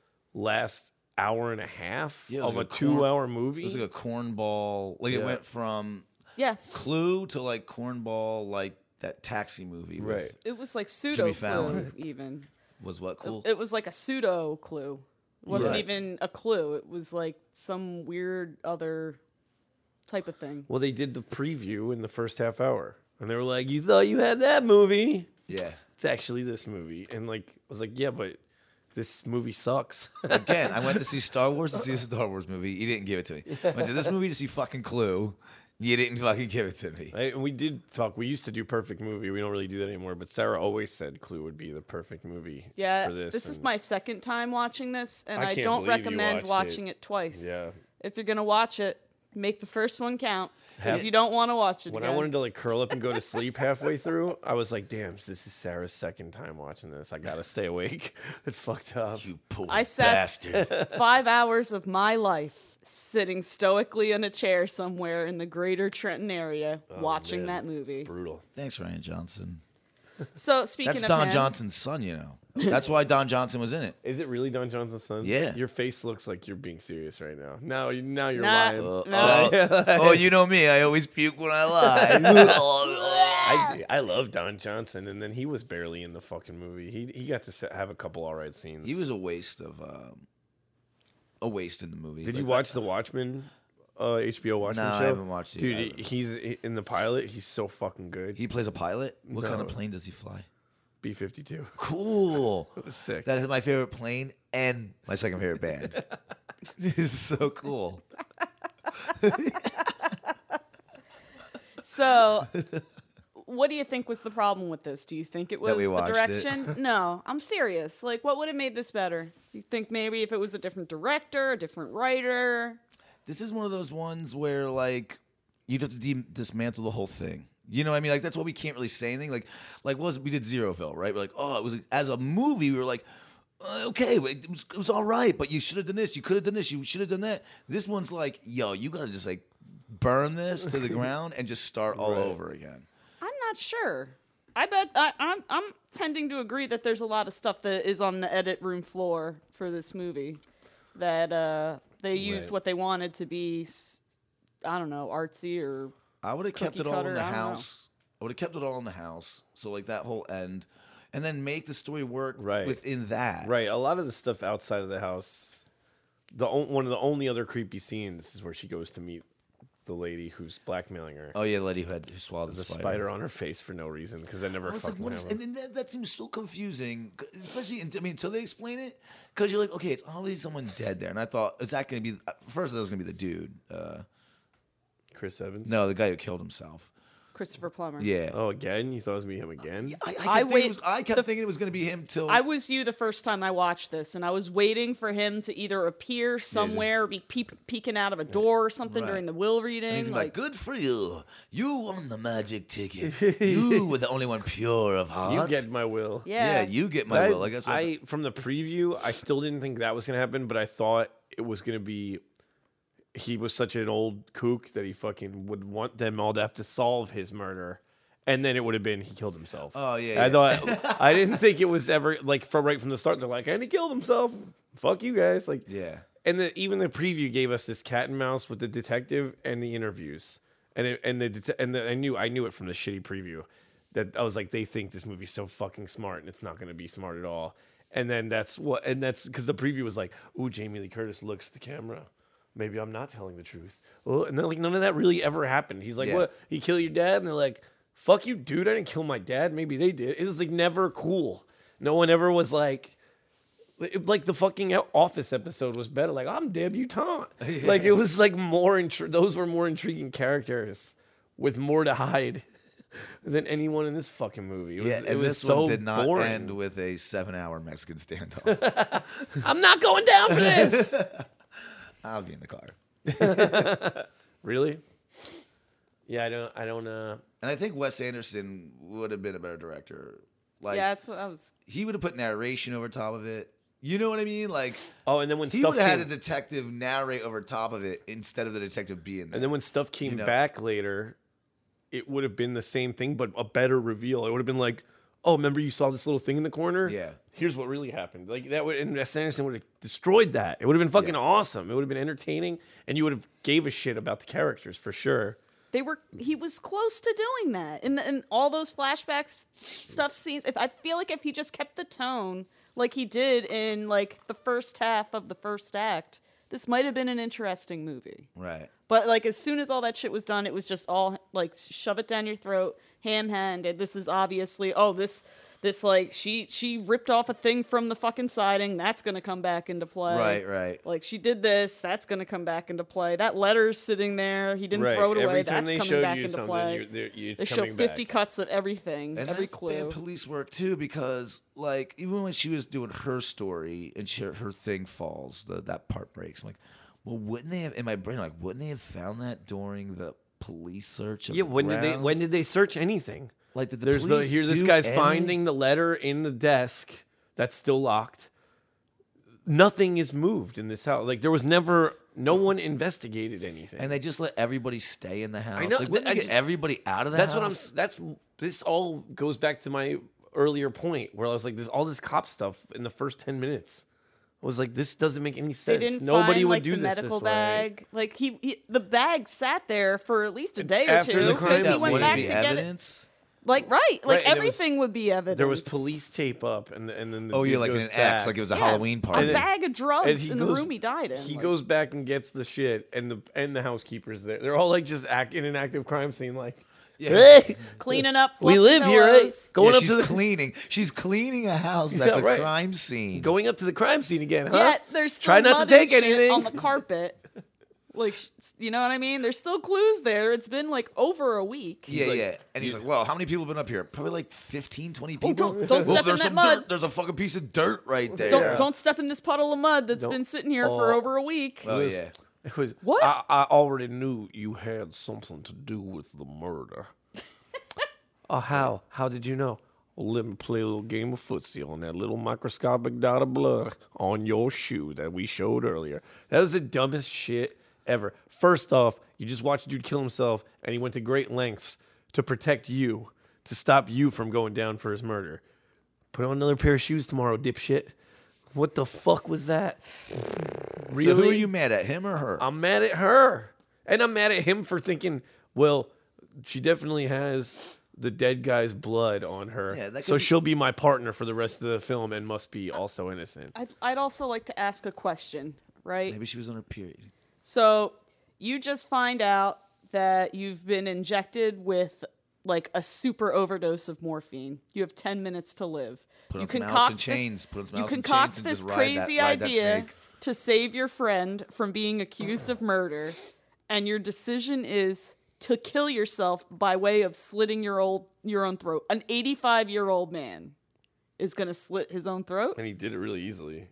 last hour and a half Yeah, it was of like a a corn- two-hour movie. It was like a cornball. Like Yeah. it went from Yeah, Clue to like cornball, like that taxi movie. with- Right. it was like pseudo clue Fallon. even. Was what cool? It was like a pseudo clue. It wasn't Right. even a clue. It was like some weird other type of thing. Well, they did the preview in the first half hour, and they were like, "You thought you had that movie? yeah. It's actually this movie." And like, I was like, "Yeah, but this movie sucks." Again, I went to see Star Wars to see a Star Wars movie. You didn't give it to me. Went to this movie to see fucking Clue. You didn't fucking give it to me. I, and we did talk. We used to do Perfect Movie. We don't really do that anymore. But Sarah always said Clue would be the perfect movie. Yeah, for this. this is and- my second time watching this, and I I, can't don't believe you recommend watched watching it. it, twice. Yeah. If you're gonna watch it, make the first one count, because Have- you don't want to watch it When again. I wanted to like curl up and go to sleep halfway through, I was like, "Damn, this is Sarah's second time watching this. I gotta stay awake." It's fucked up. You poor I sat- bastard. Five hours of my life sitting stoically in a chair somewhere in the greater Trenton area watching Oh, man. that movie. Brutal. Thanks, Ryan Johnson. So speaking That's of Don him, Johnson's son, you know. That's why Don Johnson was in it. Is it really Don Johnson's son? Yeah. Your face looks like you're being serious right now. No, you- now you're Nah, lying. Uh, no. oh, you know me. I always puke when I lie. I, I love Don Johnson, and then he was barely in the fucking movie. He he got to se- have a couple all right scenes. he was a waste of um, a waste in the movie. Did Like, you watch The Watchmen? Uh, H B O Watchmen No, show? I haven't watched it. Dude, I he- haven't. he's in the pilot. He's so fucking good. He plays a pilot. What kind of No. plane does he fly? B fifty-two. Cool. It was sick. That is my favorite plane and my second favorite band. This is so cool. So, what do you think was the problem with this? Do you think it was we the watched it. direction? No, I'm serious. Like, what would have made this better? Do you think maybe if it was a different director, a different writer? this is one of those ones where like you'd have to de- dismantle the whole thing. You know what I mean? Like that's why we can't really say anything. Like like what was we did Zeroville, right? We're like, oh, it was as a movie. We were like, uh, okay, it was, it was all right, but you should have done this. You could have done this. You should have done that. This one's like, yo, you gotta just like burn this to the ground and just start all Right. over again. I'm not sure. I bet I, I'm I'm tending to agree that there's a lot of stuff that is on the edit room floor for this movie that uh, they used Right. what they wanted to be. s- I don't know, artsy or I would have kept Cookie it all cutter, in the I don't know. house. I would have kept it all in the house. So like that whole end, and then make the story work Right. within that. Right. A lot of the stuff outside of the house. The o- one of the only other creepy scenes is where she goes to meet the lady who's blackmailing her. Oh yeah, the lady who had who swallowed the, the spider. spider on her face for no reason because that never I was like, fucking what is? happened. And then that, that seems so confusing, especially. I mean, until they explain it, because you're like, okay, it's obviously someone dead there, and I thought, is that going to be? First, that was going to be the dude. Uh, Chris Evans. no, the guy who killed himself. Christopher Plummer. Yeah. Oh, again? You thought it was me him again? I, I, kept I thinking wait- it was, I kept the- thinking it was going to be him till I was you the first time I watched this, and I was waiting for him to either appear somewhere, or be peep- peeking out of a door or something Right. during the will reading. And he's like, like, good for you. You won the magic ticket. You were the only one pure of heart. You get my will. yeah, Yeah, you get my I, will. I guess. what I from the preview, I still didn't think that was gonna happen, but I thought it was gonna be. He was such an old kook that he fucking would want them all to have to solve his murder, and then it would have been he killed himself. Oh, yeah, I yeah. thought I didn't think it was ever like from right from the start. They're like, and he killed himself. Fuck you guys. Like, Yeah. And the, even the preview gave us this cat and mouse with the detective and the interviews, and it, and the det- and the, I knew I knew it from the shitty preview that I was like, they think this movie's so fucking smart, and it's not going to be smart at all. And then that's what, and that's because the preview was like, ooh, Jamie Lee Curtis looks at the camera. Maybe I'm not telling the truth. Well, and then like none of that really ever happened. He's like, Yeah. what? He killed your dad? And they're like, fuck you, dude. I didn't kill my dad. Maybe they did. It was like never cool. No one ever was like. It- like the fucking Office episode was better. Like I'm debutante. Like it was like more. Intri- those were more intriguing characters with more to hide than anyone in this fucking movie. It was, Yeah, it and was this so one did not boring. end with a seven-hour Mexican standoff. I'm not going down for this. I'll be in the car. Really? Yeah, I don't. I don't. Uh, And I think Wes Anderson would have been a better director. Like yeah, that's what I was. he would have put narration over top of it. You know what I mean? Like oh, and then when he stuff would have had came, the detective narrate over top of it instead of the detective being there. and then when stuff came You know. back later, it would have been the same thing, but a better reveal. It would have been like, oh, remember you saw this little thing in the corner? Yeah. Here's what really happened. Like that would, and Wes Anderson would have destroyed that. It would have been fucking Yeah. awesome. It would have been entertaining, and you would have gave a shit about the characters for sure. They were. He was close to doing that in in all those flashbacks stuff scenes. If I feel like if he just kept the tone like he did in like the first half of the first act, this might have been an interesting movie. right. But like as soon as all that shit was done, it was just all like shove it down your throat, ham-handed. This is obviously oh this this like she she ripped off a thing from the fucking siding. That's gonna come back into play. Right, right. Like she did this. That's gonna come back into play. That letter's sitting there. He didn't Right. throw it away. Every time That's they coming showed back you into something, play. you're- they're- you- it's They show coming fifty back. cuts of everything. And every that's clue. bad police work too, because like even when she was doing her story and she, her thing falls, the, that part breaks. I'm like, well, wouldn't they have in my brain like wouldn't they have found that during the police search? Of Yeah. the When did they? grounds? When did they search anything? Like did the There's the police here. This do guy's any- finding the letter in the desk that's still locked. Nothing is moved in this house. Like there was never. No one investigated anything. and they just let everybody stay in the house. know, Like, wouldn't I they get just- everybody out of the That's house? what I'm. s- That's this all goes back to my earlier point where I was like, "There's all this cop stuff in the first ten minutes." I was like, "This doesn't make any sense. They didn't Nobody find would like do the this medical this way." bag. Like he, he, the bag sat there for at least a day or After two the crime because he scene. went Wouldn't back be to get it. evidence? Like right, like Right, and there was- everything would be evidence. There was police tape up, and and then the Oh, dude yeah, like in goes an X, back. like it was a Yeah, Halloween a party. bag of And drugs he in the goes- room he died in. He Like, goes back and gets the shit, and the and the housekeeper's there. They're all like just act in an active crime scene, like, Yeah. "Hey, cleaning up. we fluffy live here, right? pillows. Going yeah, up she's to the cleaning. She's cleaning a house that's Yeah, a right. crime scene. going up to the crime scene again, huh? Yet there's still Try not mud to take and shit anything on the carpet. Like, sh- you know what I mean? There's still clues there. It's been like over a week. Yeah, like- yeah. And he's like, well, how many people have been up here? Probably like fifteen, twenty people. don't- don't Well, step in there's that some mud. dirt. There's a fucking piece of dirt right there. Don't don't step in this puddle of mud that's Don't- been sitting here for Oh. over a week. Oh, He goes- yeah. It was What? I, I already knew you had something to do with the murder. Oh, how? How did you know? Well, let me play a little game of footsie on that little microscopic dot of blood on your shoe that we showed earlier. That was the dumbest shit ever. First off, you just watched a dude kill himself, and he went to great lengths to protect you, to stop you from going down for his murder. Put on another pair of shoes tomorrow, dipshit. What the fuck was that? Really? So who are you mad at, him or her? I'm mad at her. And I'm mad at him for thinking, well, she definitely has the dead guy's blood on her. Yeah, that could so be- she'll be my partner for the rest of the film and must be also innocent. I'd, I'd also like to ask a question, right? Maybe she was on her period. So you just find out that you've been injected with like a super overdose of morphine. You have ten minutes to live. Put on you some Alice in concoct this- Chains. Put on some You Alice in concoct Chains and this just ride crazy that- ride that idea snake. to save your friend from being accused of murder, and your decision is to kill yourself by way of slitting your old your own throat. An eighty-five-year-old man is going to slit his own throat. And he did it really easily.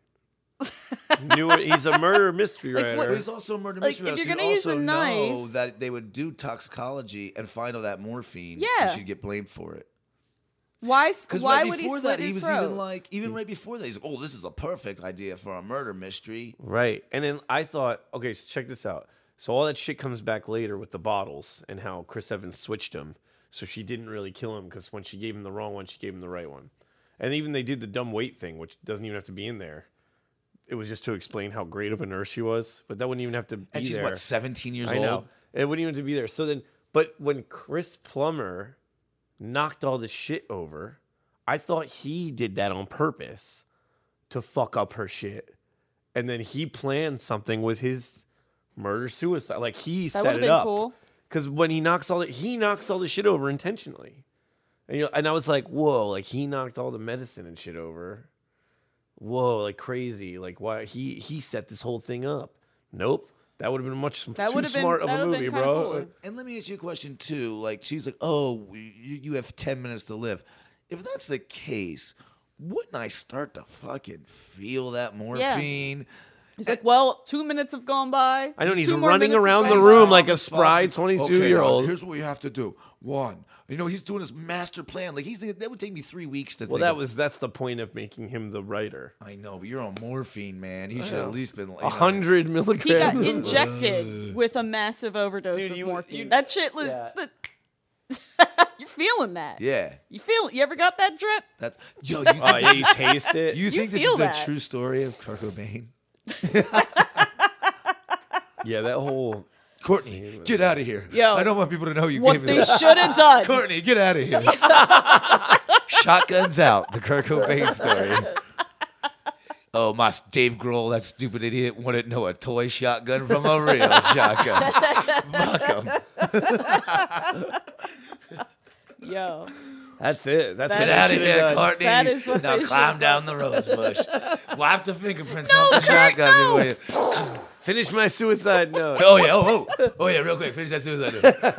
Knew it. He's a murder mystery Like, writer. what- But he's also a murder Like, mystery. if so you're you gonna use also a know knife- that they would do toxicology and find all that morphine. Yeah. and she'd get blamed for it. Why? s- Because Why right would he before slit that, he his was throat? even like, even right before that, he's like, "Oh, this is a perfect idea for a murder mystery." Right. And then I thought, okay, so check this out. So all that shit comes back later with the bottles and how Chris Evans switched them. So she didn't really kill him because when she gave him the wrong one, she gave him the right one. And even they did the dumb weight thing, which doesn't even have to be in there. It was just to explain how great of a nurse she was, but that wouldn't even have to be And she's there. what, seventeen years I old? know. It wouldn't even have to be there. So then, but when Chris Plummer knocked all this shit over, I thought he did that on purpose to fuck up her shit. And then he planned something with his murder suicide. Like he That set would've it been up. cool. Because when he knocks all the he knocks all the shit over intentionally. And you know, and I was like, whoa, like he knocked all the medicine and shit over. Whoa, like crazy. Like why he he set this whole thing up. Nope. That would have been much That too would've been- smart that of a would've been movie, kinda bro. cooler. And let me ask you a question too. Like she's like, "Oh, you, you have ten minutes to live." If that's the case, wouldn't I start to fucking feel that morphine? He's like, well, two minutes have gone by. I know, and he's Two more running minutes have around gone the by. room like a Thomas spry Fox- twenty-two-year-old. Okay, now, here's what you have to do. One, you know, he's doing this master plan. Like he's thinking that would take me three weeks to. Well, think that of. was that's the point of making him the writer. I know, but you're on morphine, man. You should know. at least been like A hundred milligrams. He got injected with a massive overdose Dude, of you- morphine. you- that shit was. yeah. The, you're feeling that. Yeah, You feel? You ever got that drip? that's yo. You think, Oh, yeah, you taste it. you think this feel is the that. true story of Kurt Cobain? Yeah, that whole. Courtney, get out of here. Yo, I don't want people to know you What gave me they that. should have done. Courtney, get out of here. Shotguns out. The Kurt Cobain story. Oh, my Dave Grohl, that stupid idiot, wouldn't know a toy shotgun from a real shotgun. Fuck him. Yo, That's it. That's That what Get is- out of they here, should've done. Courtney. That is what now they climb should've down the rose bush. Wipe the fingerprints off the Kurt, shotgun. no. before you- Finish my suicide note. Oh, yeah. Oh, oh. Oh, yeah, real quick. Finish that suicide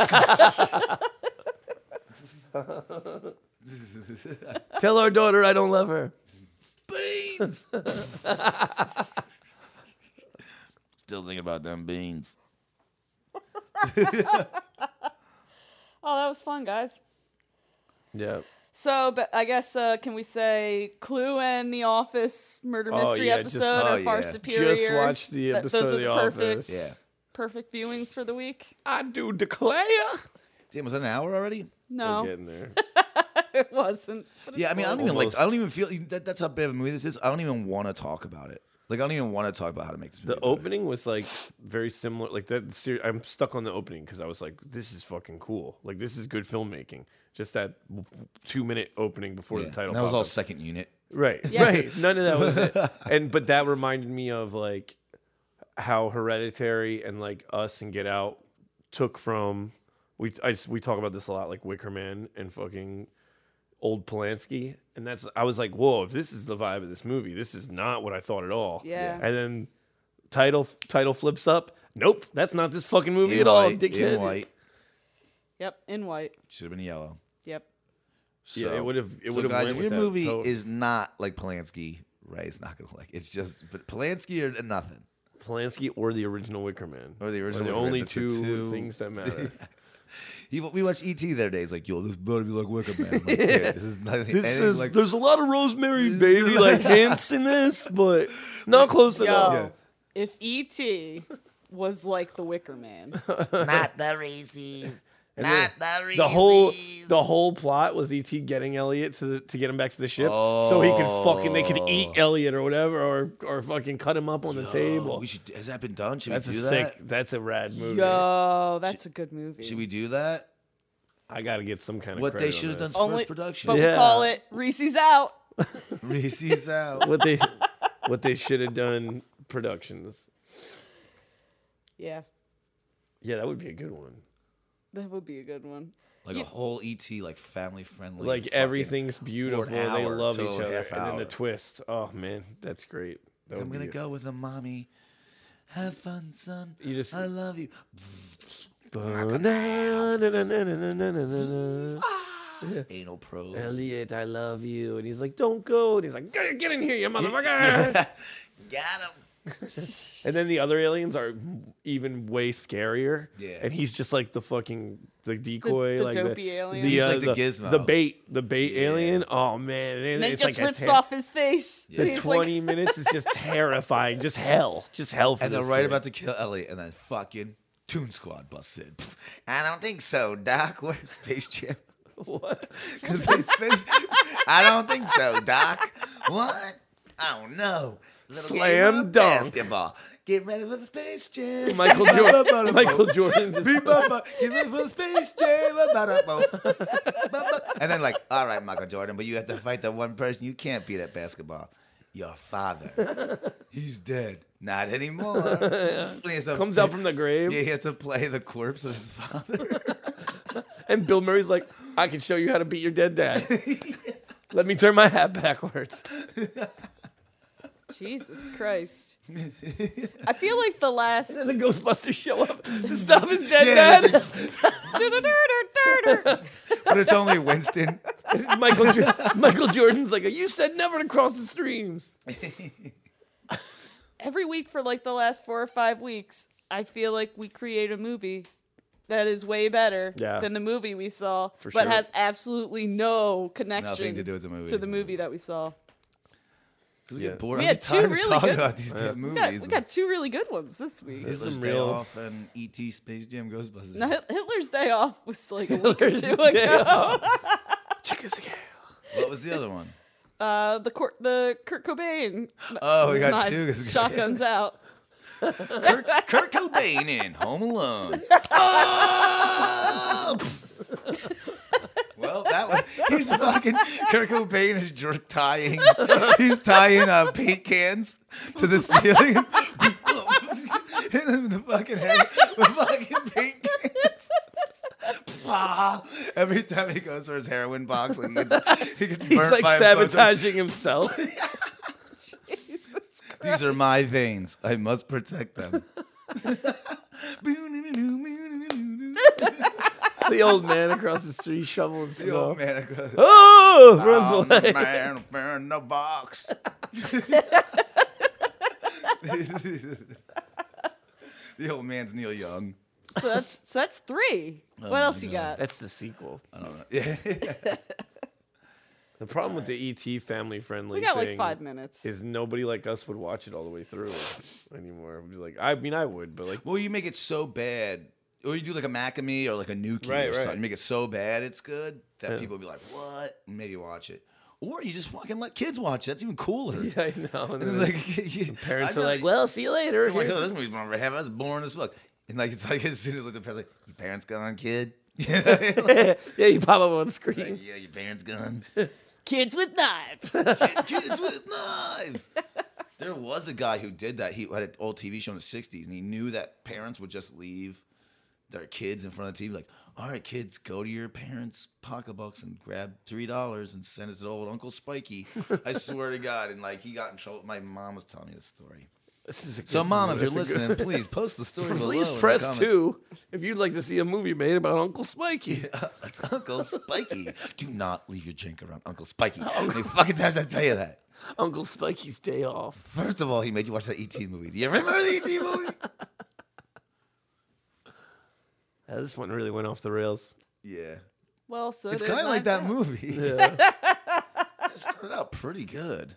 note. Tell our daughter I don't love her. Beans. Still thinking about them beans. oh, that was fun, guys. Yeah. So, but I guess uh, can we say Clue and The Office murder Oh, mystery yeah, episode just- are oh, far yeah. superior? Just watch the That- episode those of are The the perfect, Office. Yeah. perfect viewings for the week. I do declare. Damn, was that an hour already? No, We're getting there. it wasn't. But Yeah, I it's mean, I don't cool. even like. Almost. I don't even feel that, that's how bad of a movie this is. I don't even want to talk about it. Like, I don't even want to talk about how to make this movie. The better. opening was like very similar. Like that. Ser- I'm stuck on the opening because I was like, "This is fucking cool. Like this is good filmmaking." Just that two minute opening before Yeah, the title. and that was popped all up. second unit. Right, Yeah. right. None of that was it. And but that reminded me of like how Hereditary and like Us and Get Out took from we I just, we talk about this a lot, like Wicker Man and fucking old Polanski, and that's I was like, whoa, if this is the vibe of this movie, this is not what I thought at all. Yeah. And then title title flips up. Nope, that's not this fucking movie In at all. white, Dickhead. in white. Yep, in white. Should have been yellow. Yep. Yeah, it would've- it so would've guys, went if with your that, movie totally. is not like Polanski, Ray's not gonna like. It's just but Polanski or nothing. Polanski or the original Wicker Man. Or the original Are the Wicker Man. only That's the two, two- things that matter. He, we watched E T the other day. He's like, "Yo, this better be like Wicker Man." I'm like, dude, this is nothing. This anything is like there's a lot of Rosemary Baby like hints in this, but not close Yo, enough. Yeah. if E T was like the Wicker Man, not the Reese's, And not the, the Reese's. the whole the whole plot was E T getting Elliot to the, to get him back to the ship, so he could fucking they could eat Elliot or whatever, or or fucking cut him up on the table. We should. Has that been done? Should That's we a do sick. that? That's a rad movie. yo, that's a good movie. Should we do that? I got to get some kind of What credit they should have on done this. first Only- production. But Yeah. we call it Reese's Out. Reese's out. What they what they should have done productions. Yeah, Yeah, that would be a good one. that would be a good one. Like a whole E T, like family friendly. Like fucking- everything's beautiful. They hour love to each a other, half and then the hour. twist. Oh man, that's great. That I'm would gonna be go with a mommy. Have fun, son. You just- I love you. Anal pros. Elliot, I love you, and he's like, "Don't go," and he's like, "Get get in here, you motherfucker!" Got him. And then the other aliens are even way scarier. Yeah. And he's just like the fucking the decoy, the like dopey alien. The, He's uh, like the gizmo. the bait, the bait Yeah. alien. Oh man, and And then it's just like a rips ter- off his face. Yeah. And The he's twenty like, minutes is just terrifying, just hell, just hell for And they're this right kid. about to kill Elliot, and then fucking Toon Squad busts in. Pff, I don't think so, Doc. Where's Space Jam? What? Because they space. I don't think so, Doc. What? Oh no. Little Slam game of dunk. Basketball. Get ready for the Space Jam. Michael Jordan. Michael Jordan just Get ready for the Space Jam. And then like, all right, Michael Jordan, but you have to fight the one person you can't beat at basketball. Your father. He's dead. Not anymore. He has to comes out from the grave, Yeah, he has to play the corpse of his father. and Bill Murray's like, "I can show you how to beat your dead dad. Let me turn my hat backwards." Jesus Christ. I feel like the last. And the Ghostbusters show up to stop his dead Yeah, dad. But it's only Winston. Michael Jo- Michael Jordan's like, "You said never to cross the streams." Every week for like the last four or five weeks, I feel like we create a movie that is way better Yeah. than the movie we saw, For but sure. has absolutely no connection Nothing to do with the movie. to the movie that we saw. We Yeah. get bored. We I'm had two tired of really talking good- about these damn We movies. got, we got two really good ones this week. This is Hitler's some Day real- Off and E T Space Jam Ghostbusters. Now, Hit- Hitler's Day Off was like a week or Hitler's two Day ago. Off. Chickas again. What was the other one? Uh, the Cor- the Kurt Cobain. Oh, we got knives, two. shotguns out. Kurt, Kurt Cobain in Home Alone. Oh! Well, that was he's fucking Kurt Cobain is dr- tying he's tying uh, paint cans to the ceiling. Hit him in the fucking head with fucking paint cans. Every time he goes for his heroin box, like he gets, he gets He's burnt like by a bunch of- sabotaging himself. These are my veins. I must protect them. The old man across the street shoveling The snow. old man across- Oh, runs I'm away. the man in the box. The old man's Neil Young. So that's so that's three. Oh what else you got? That's the sequel. I don't know. Yeah. The problem with the E T family friendly We got thing like five minutes. is nobody like us would watch it all the way through anymore. We'd be like, I mean, I would, but like, Well, you make it so bad, or you do like a Macamee or like a Nuki Right, or right. something. You make it so bad it's good that Yeah. people will be like, "What?" and maybe watch it. Or you just fucking let kids watch it. That's even cooler. yeah, I know. And And then then, like, you, parents I are know- like, well, see you later. I'm like, Here's- oh, this movie's more heavy. I was boring as fuck. And like, it's like as soon as like the parents like, your parents gone, kid. Yeah, yeah, you pop up on screen. like, yeah, your parents gone. Kids with knives. Kid- kids with knives. There was a guy who did that. He had an old T V show in the sixties, and he knew that parents would just leave their kids in front of the T V, like, all right, kids, go to your parents' pocketbooks and grab three dollars and send it to old Uncle Spiky. I swear to God. And like, he got in trouble. My mom was telling me this story. This is a So, good Mom, one. if you're That's a good- listening, please post the story below. Please in the press comments. two if you'd like to see a movie made about Uncle Spiky. It's Uncle Spiky. Do not leave your drink around Uncle Spiky. How many fucking times I tell you that? Uncle Spikey's day off. First of all, he made you watch that E T movie. Do you remember the E T movie? Yeah, this one really went off the rails. Yeah. Well, so It's there's kind of like Knives that Out. movie. Yeah. It started out pretty good.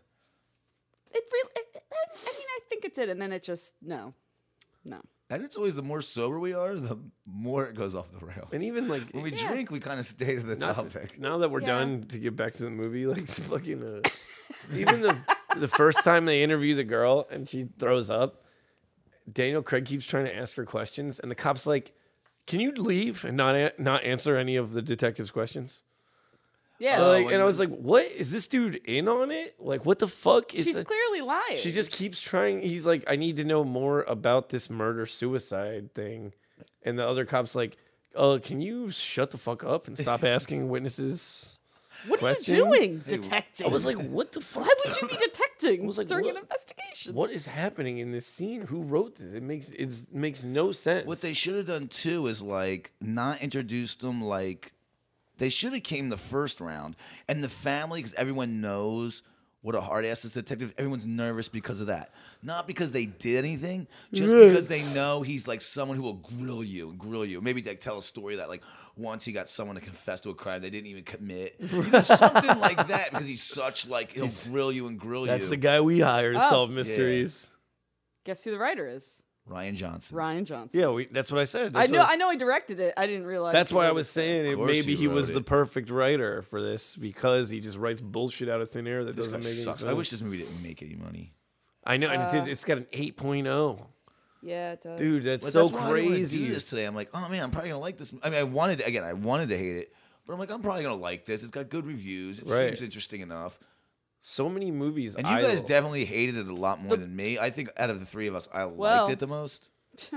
It really. It, I, I mean, I think it did, and then it just no, no. And it's always the more sober we are, the more it goes off the rails. And even like when we Yeah. drink, we kind of stay to the not topic. to- now that we're Yeah. done, to get back to the movie, like fucking uh, even the the first time they interview the girl and she throws up, Daniel Craig keeps trying to ask her questions, and the cop's like, "Can you leave and not a- not answer any of the detective's questions?" Yeah, Oh, Like, when- and I was like, "What is this dude in on it? Like, what the fuck is?" she's that? clearly lying. She just keeps trying. He's like, "I need to know more about this murder suicide thing," and the other cop's like, "Uh, can you shut the fuck up and stop asking witnesses?" What are questions? you doing, detecting? I was like, "What the fuck?" why would you be detecting was like, during what? an investigation? What is happening in this scene? Who wrote this? It makes it makes no sense. What they should have done too is like not introduced them like they should have came the first round and the family because everyone knows what a hard ass is detective. Everyone's nervous because of that, not because they did anything, just because they know he's like someone who will grill you and grill you. Maybe like tell a story that like once he got someone to confess to a crime they didn't even commit, you know, something like that because he's such like he'll grill you and grill That's you. the guy we hire to Oh. solve mysteries. Guess who the writer is? Ryan Johnson. Ryan Johnson. Yeah, we, that's what I said. I That's know. what- I know he directed it. I didn't realize. That's he why I wrote was it. saying it, course maybe he he was wrote the it. perfect writer for this because he just writes bullshit out of thin air that This doesn't guy make any sucks. sense. I wish this movie didn't make any money. I know, and it did, it's got an eight point oh. Yeah, it does. Dude, that's But so that's why I didn't wanna crazy. do this today. I'm like, oh man, I'm probably gonna like this. I mean, I wanted to, again, I wanted to hate it, but I'm like, I'm probably gonna like this. It's got good reviews. It Right. seems interesting enough. So many movies. And you I guys love. definitely hated it a lot more than me. I think out of the three of us, I Well- liked it the most.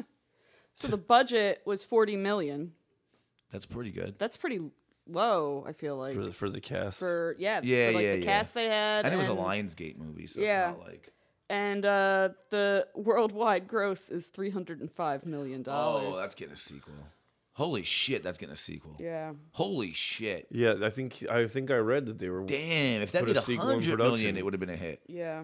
So the budget was forty million. That's pretty good. That's pretty low. I feel like for the, for the cast. for yeah, Yeah, for, like yeah, the yeah. cast they had, And it was a and, Lionsgate movie, so Yeah. it's not like. and uh, the worldwide gross is three hundred and five million dollars. Oh, that's getting a sequel. Holy shit, that's getting a sequel. yeah. Holy shit. yeah, I think I think I read that they were. Damn, if that Put a made a sequel in hundred production. million, it would have been a hit. Yeah,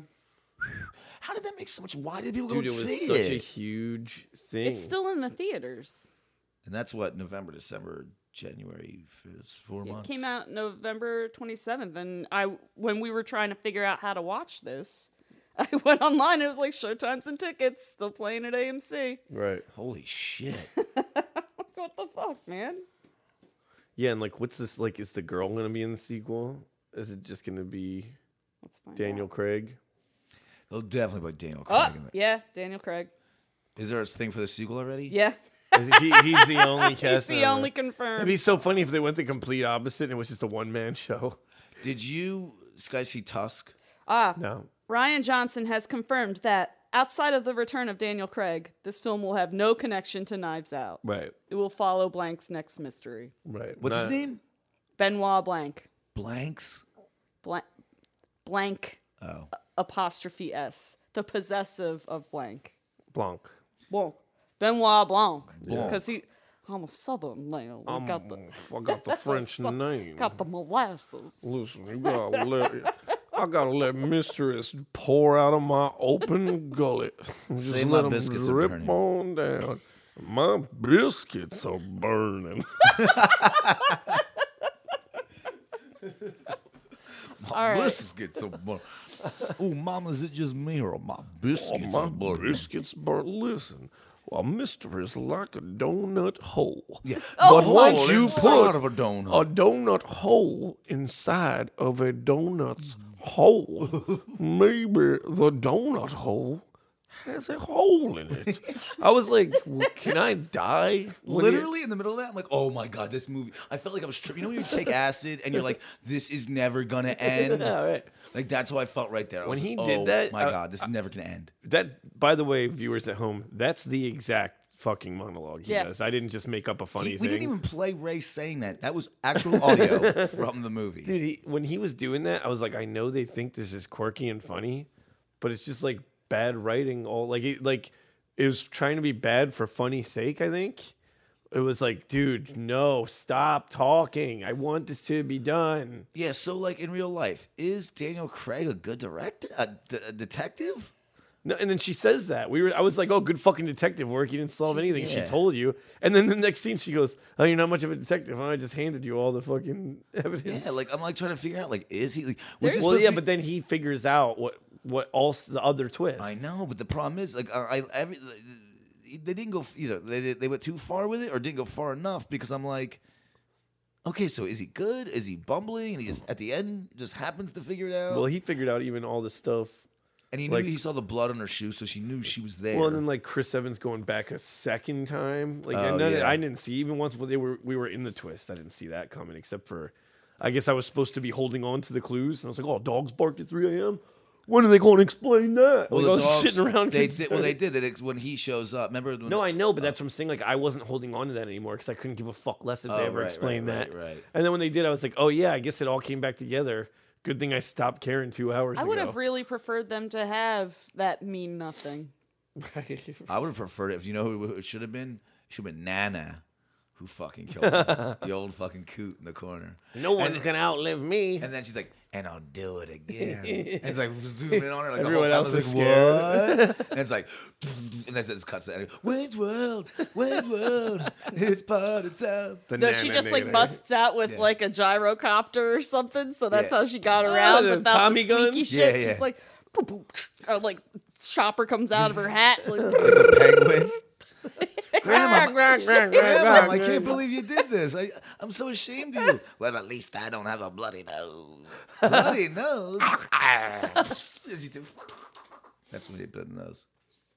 How did that make so much? Why did people go Dude, and it was see such it? a huge thing. it's still in the theaters. And that's what November, December, January. It's four It months. came out November twenty-seventh, and I when we were trying to figure out how to watch this, I went online. It was like Showtimes and tickets still playing at A M C. right. Holy shit! What the fuck, man? Yeah, and like, what's this? Like, is the girl gonna be in the sequel? Is it just gonna be Let's find Daniel out. Craig? They'll definitely put Daniel Craig Oh, in there. yeah, Daniel Craig. Is there a thing for the sequel already? Yeah, he, he's the only he's cast. the member. only It'd confirmed. be so funny if they went the complete opposite and it was just a one man show. Did you guys see Tusk? Ah, No. Ryan Johnson has confirmed that outside of the return of Daniel Craig, this film will have no connection to Knives Out. Right. It will follow Blank's next mystery. Right. What's his Not- name? Benoit Blanc. Blanks. Blank. Blank Oh, apostrophe S. The possessive of Blanc. Blanc. Blanc. Benoit Blanc. Blanc. Because he, I'm a southern man. We Um, got the I got the French so- name. got the molasses. Listen, you gotta let I gotta let Mistress pour out of my open gullet. Just Say let my 'em biscuits are drip burning. on down. My biscuits are burning. All right. biscuits are burning. Oh, mama, is it just me or my biscuits my are burning? biscuits burn. Listen, well, Mister is like a donut hole. Yeah. But Oh, once hole you inside put of a donut. a donut hole inside of a donut's hole, maybe the donut hole has a hole in it. I was like, well, can I die? when you- Literally in the middle of that, I'm like, oh my god, this movie. I felt like I was tripping. You know when you take acid and you're like, this is never gonna end. Yeah, right. Like that's how I felt right there. I When was he like, did oh that, my I- god, this is never gonna end. That, by the way, viewers at home, that's the exact fucking monologue he Yeah. does. I didn't just make up a funny He- thing. we didn't even play Ray saying that. That was actual audio from the movie. Dude, he, when he was doing that, I was like, I know they think this is quirky and funny, but it's just like bad writing. All like, it, like it was trying to be bad for funny sake. I think It was like, dude, no, stop talking. I want this to be done. Yeah, so like in real life, is Daniel Craig a good director, a, d- a detective? No, and then she says that. We were I was like, oh, good fucking detective work. You didn't solve anything. Yeah. She told you. And then the next scene she goes, oh, you're not much of a detective. I just handed you all the fucking evidence. Yeah, like I'm like trying to figure out, like, is he? Like, was this well, supposed yeah, to be- but then he figures out what what also the other twist. I know, but the problem is, like, I, I every they didn't go f- either. They did- they went too far with it, or didn't go far enough. Because I'm like, okay, so is he good? Is he bumbling? And he just at the end just happens to figure it out. Well, he figured out even all the stuff. and he knew like- he saw the blood on her shoe, so she knew she was there. Well, and then like Chris Evans going back a second time, like Oh, and none of- yeah. I didn't see even once when they were we were in the twist. I didn't see that coming, except for I guess I was supposed to be holding on to the clues, and I was like, "Oh, dogs barked at three a.m. When are they going to explain that?" well, like, the I was dogs, sitting around. They did, well, concerned. they did that ex- when he shows up. Remember? When, No, I know, but that's what I'm saying. Like, I wasn't holding on to that anymore because I couldn't give a fuck less if Oh, they ever right, explained right, that. right, right. And then when they did, I was like, "Oh yeah, I guess it all came back together." Good thing I stopped caring two hours I ago. would have really preferred them to have that mean nothing. I would have preferred it if you know who it should have been. It should have been Nana, who fucking killed him. The old fucking coot in the corner. no one's gonna outlive me. And then she's like, and I'll do it again. And it's like zooming in on her. Like Everyone the whole else family's is like, scared. what? And it's like, and then it just cuts to the Wayne's World, Wayne's World, it's party time. The No, she nana just like nana. busts out with Yeah. like a gyrocopter or something, so that's Yeah. how she got around the without Tommy the gun? squeaky Yeah, shit. yeah. She's like, boop, boop, or like chopper comes out of her hat. Like, The penguin. Grandma, Grandma, I can't believe you did this. I, I'm so ashamed of you. Well, at least I don't have a bloody nose. Bloody nose? As you do. That's when they put in those.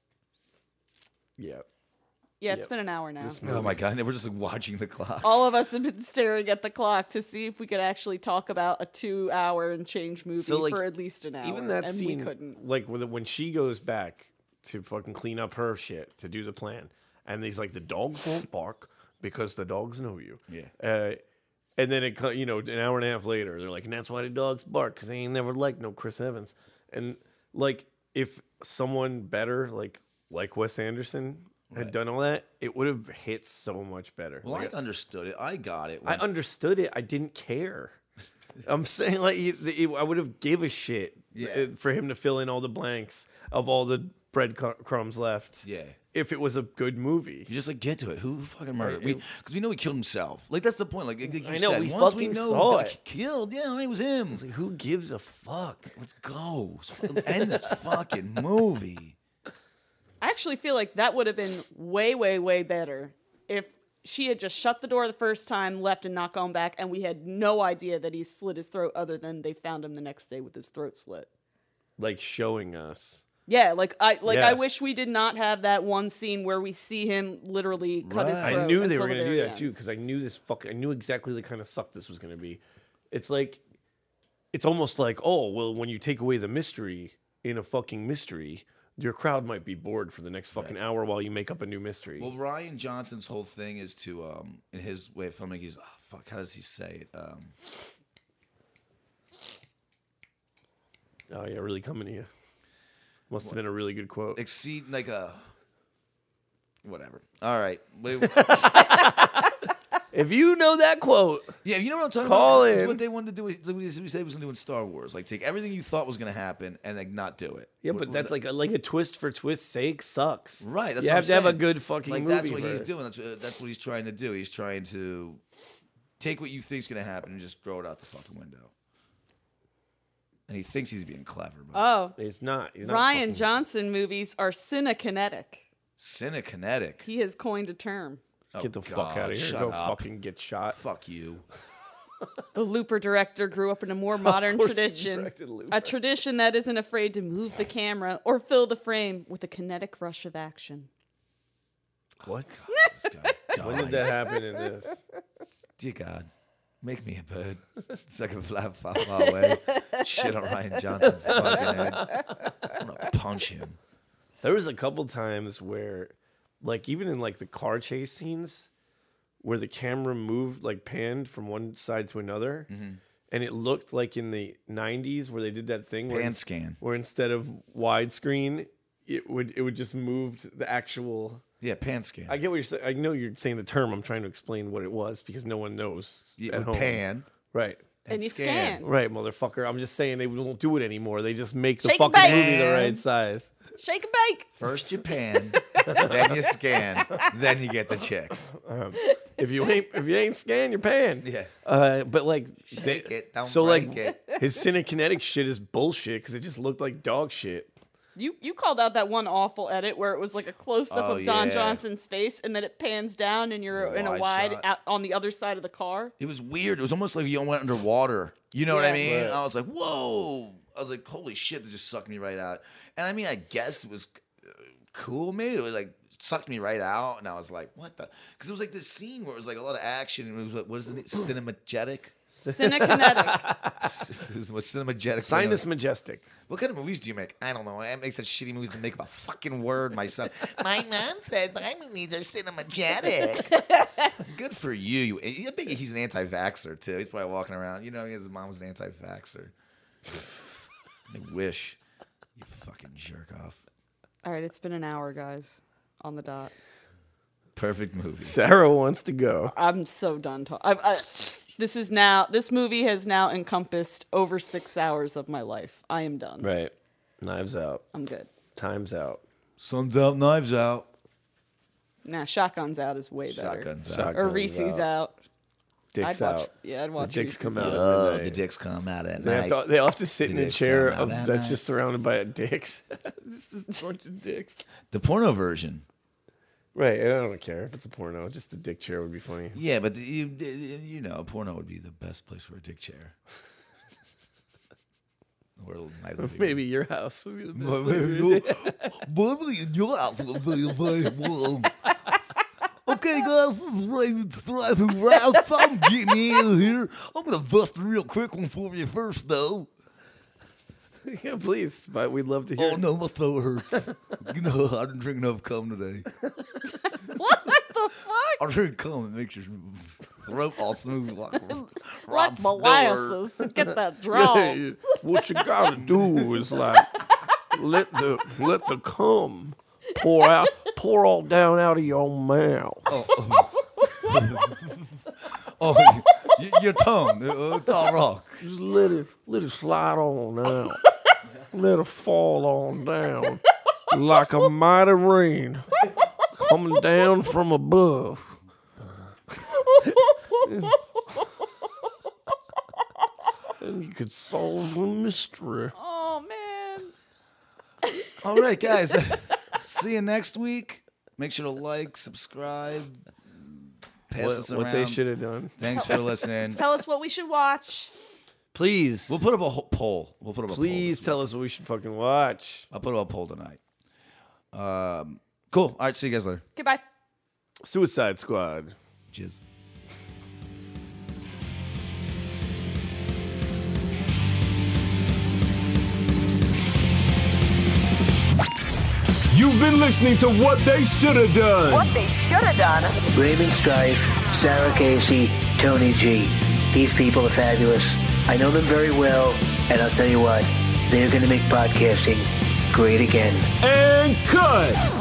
Yeah. yeah, it's Yep. been an hour now. Oh my God. And we're just like watching the clock. All of us have been staring at the clock to see if we could actually talk about a two-hour and change movie So, like, for at least an hour, Even that and scene, we couldn't. like when when she goes back to fucking clean up her shit to do the plan, and he's like, the dogs won't bark because the dogs know you. Yeah. Uh, and then it, co- you know, an hour and a half later, they're like, and that's why the dogs bark because they ain't never liked no Chris Evans. And like, if someone better, like like Wes Anderson, had Right. done all that, it would have hit so much better. Well, Like, I understood it. I got it. I when- understood it. I didn't care. I'm saying like it, it, I would have gave a shit Yeah. uh, for him to fill in all the blanks of all the breadcrumbs left. Yeah. If it was a good movie. You just like get to it. Who fucking murdered? Right, Because we, know he killed himself. Like that's the point. Like, like you I know, said, we once we fucking know saw who got it. killed, yeah, it was him. Like, who gives a fuck? Let's go. End this fucking movie. I actually feel like that would have been way, way, way better if she had just shut the door the first time, left, and not gone back, and we had no idea that he slit his throat other than they found him the next day with his throat slit. Like showing us. Yeah, like I like Yeah. I wish we did not have that one scene where we see him literally cut his Right. throat. I knew they until were the going to do very that too end. because I knew this fuck. I knew exactly the kind of suck this was going to be. It's like, it's almost like, oh well, when you take away the mystery in a fucking mystery, your crowd might be bored for the next fucking hour while you make up a new mystery. Well, Ryan Johnson's whole thing is to, um, in his way of filming, he's, oh, fuck, how does he say it? Um, Oh yeah, really coming to you. Must have been a really good quote. exceed, like a, whatever. All right. Wait, If you know that quote, yeah, you know what I'm talking Call about? It's in. what they wanted to do. Is, so we we said it was going to do in Star Wars. Like, take everything you thought was going to happen and, like, not do it. yeah, What- but what that's was like a, like a twist for twist's sake sucks. Right, that's you what have I'm to have a saying. good fucking like movie. that's what he's first. doing. That's what, that's what he's trying to do. He's trying to take what you think's gonna happen and just throw it out the fucking window. And he thinks he's being clever, but Oh, It's not. He's not Ryan fucking- Johnson movies are cinekinetic. cinekinetic. He has coined a term. Oh, Get the fuck God, out of here. Shut Go up. fucking get shot. Fuck you. The Looper director grew up in a more modern course he tradition, directed Looper. a tradition that isn't afraid to move the camera or fill the frame with a kinetic rush of action. What? This guy When did dies. that happen in this? Dear God, make me a bird so I can fly far, far away. Shit on Ryan Johnson's fucking head. I'm gonna punch him. There was a couple times where, like, even in like the car chase scenes, where the camera moved, like panned from one side to another, Mm-hmm. and it looked like in the nineties where they did that thing where, Pan ins- scan. where instead of widescreen, it would it would just move to the actual Yeah, pan scan. I get what you're saying. I know you're saying the term. I'm trying to explain what it was because no one knows yeah, at home. pan. Right. And you scan. Right, motherfucker. I'm just saying they won't do it anymore. They just make the Shake and fucking bake. movie the right size. Shake and bake. First you pan, then you scan, then you get the chicks. Um, if you ain't if you ain't scan, you're paying. Yeah. Uh, but like, they, Shake it, don't so break like it. his Cinekinetic shit is bullshit because it just looked like dog shit. You you called out that one awful edit where it was like a close up Oh, of Don yeah. Johnson's face and then it pans down and you're in a Wide wide shot. out on the other side of the car. It was weird. It was almost like you went underwater. You know what I Yeah. mean? Right. I was like, whoa. I was like, holy shit, that just sucked me right out. And I mean, I guess it was uh, cool, maybe. It was like, sucked me right out. And I was like, what the? Because it was like this scene where it was like a lot of action. And it was like, what is it? Cinemagetic? Cinekinetic. It was was cinemagetic. Sinus Majestic. What kind of movies do you make? I don't know. I make such shitty movies to make up a fucking word myself. My mom said my movies are cinemagetic. Good for you. you I think he's an anti-vaxxer, too. He's probably walking around. You know, his mom was an anti-vaxxer. I wish. You fucking jerk off. All right, it's been an hour, guys, on the dot. Perfect movie. Sarah wants to go. I'm so done talking. This is now. This movie has now encompassed over six hours of my life. I am done. Right. Knives out. I'm good. Time's out. Sun's out, knives out. Nah, Shotguns Out is way better. Shotguns out. Shotguns Or Reese's out. out. Dicks I'd watch. out. Yeah, I'd watch. The dicks Reese's come out. Out. at Oh, midnight. the dicks come out at They have, night. to, they have to sit in The a dicks chair come out of, at that's night. just surrounded by dicks. Just a bunch of dicks. The porno version. Right. I don't care if it's a porno. Just a dick chair would be funny. Yeah, but you, you know, porno would be the best place for a dick chair. Or my living Maybe your house would be the best. Maybe in your house would be very warm. Okay, guys, this is Raven driving around. So I'm getting in here. I'm gonna bust a real quick one for you first, though. Yeah, please. But we'd love to hear. Oh no, my throat hurts. You know, I didn't drink enough cum today. What the fuck? I drink cum. It makes your throat all smooth like Like Rod Stewart. molasses. Get that draw. Yeah, what you gotta do is like let the let the cum pour out, pour all down out of your mouth. Oh, y- your tongue. uh, It's all wrong. Just let it let it slide on out. Let it fall on down like a mighty rain coming down from above. And you could solve the mystery. Oh man. All right, guys. See you next week. Make sure to like, subscribe, pass What, us around. what they should have done. Thanks for listening. Tell us what we should watch. Please, We'll put up a ho- poll. We'll put up a poll. please this tell us what we should fucking watch. week. I'll put up a poll tonight. Um, cool. All right. See you guys later. Goodbye. Suicide Squad. Jizz. You've been listening to What They Should Have Done. What they should have done. Raymond Strife, Sarah Casey, Tony G. These people are fabulous. I know them very well, and I'll tell you what, they're going to make podcasting great again. And cut.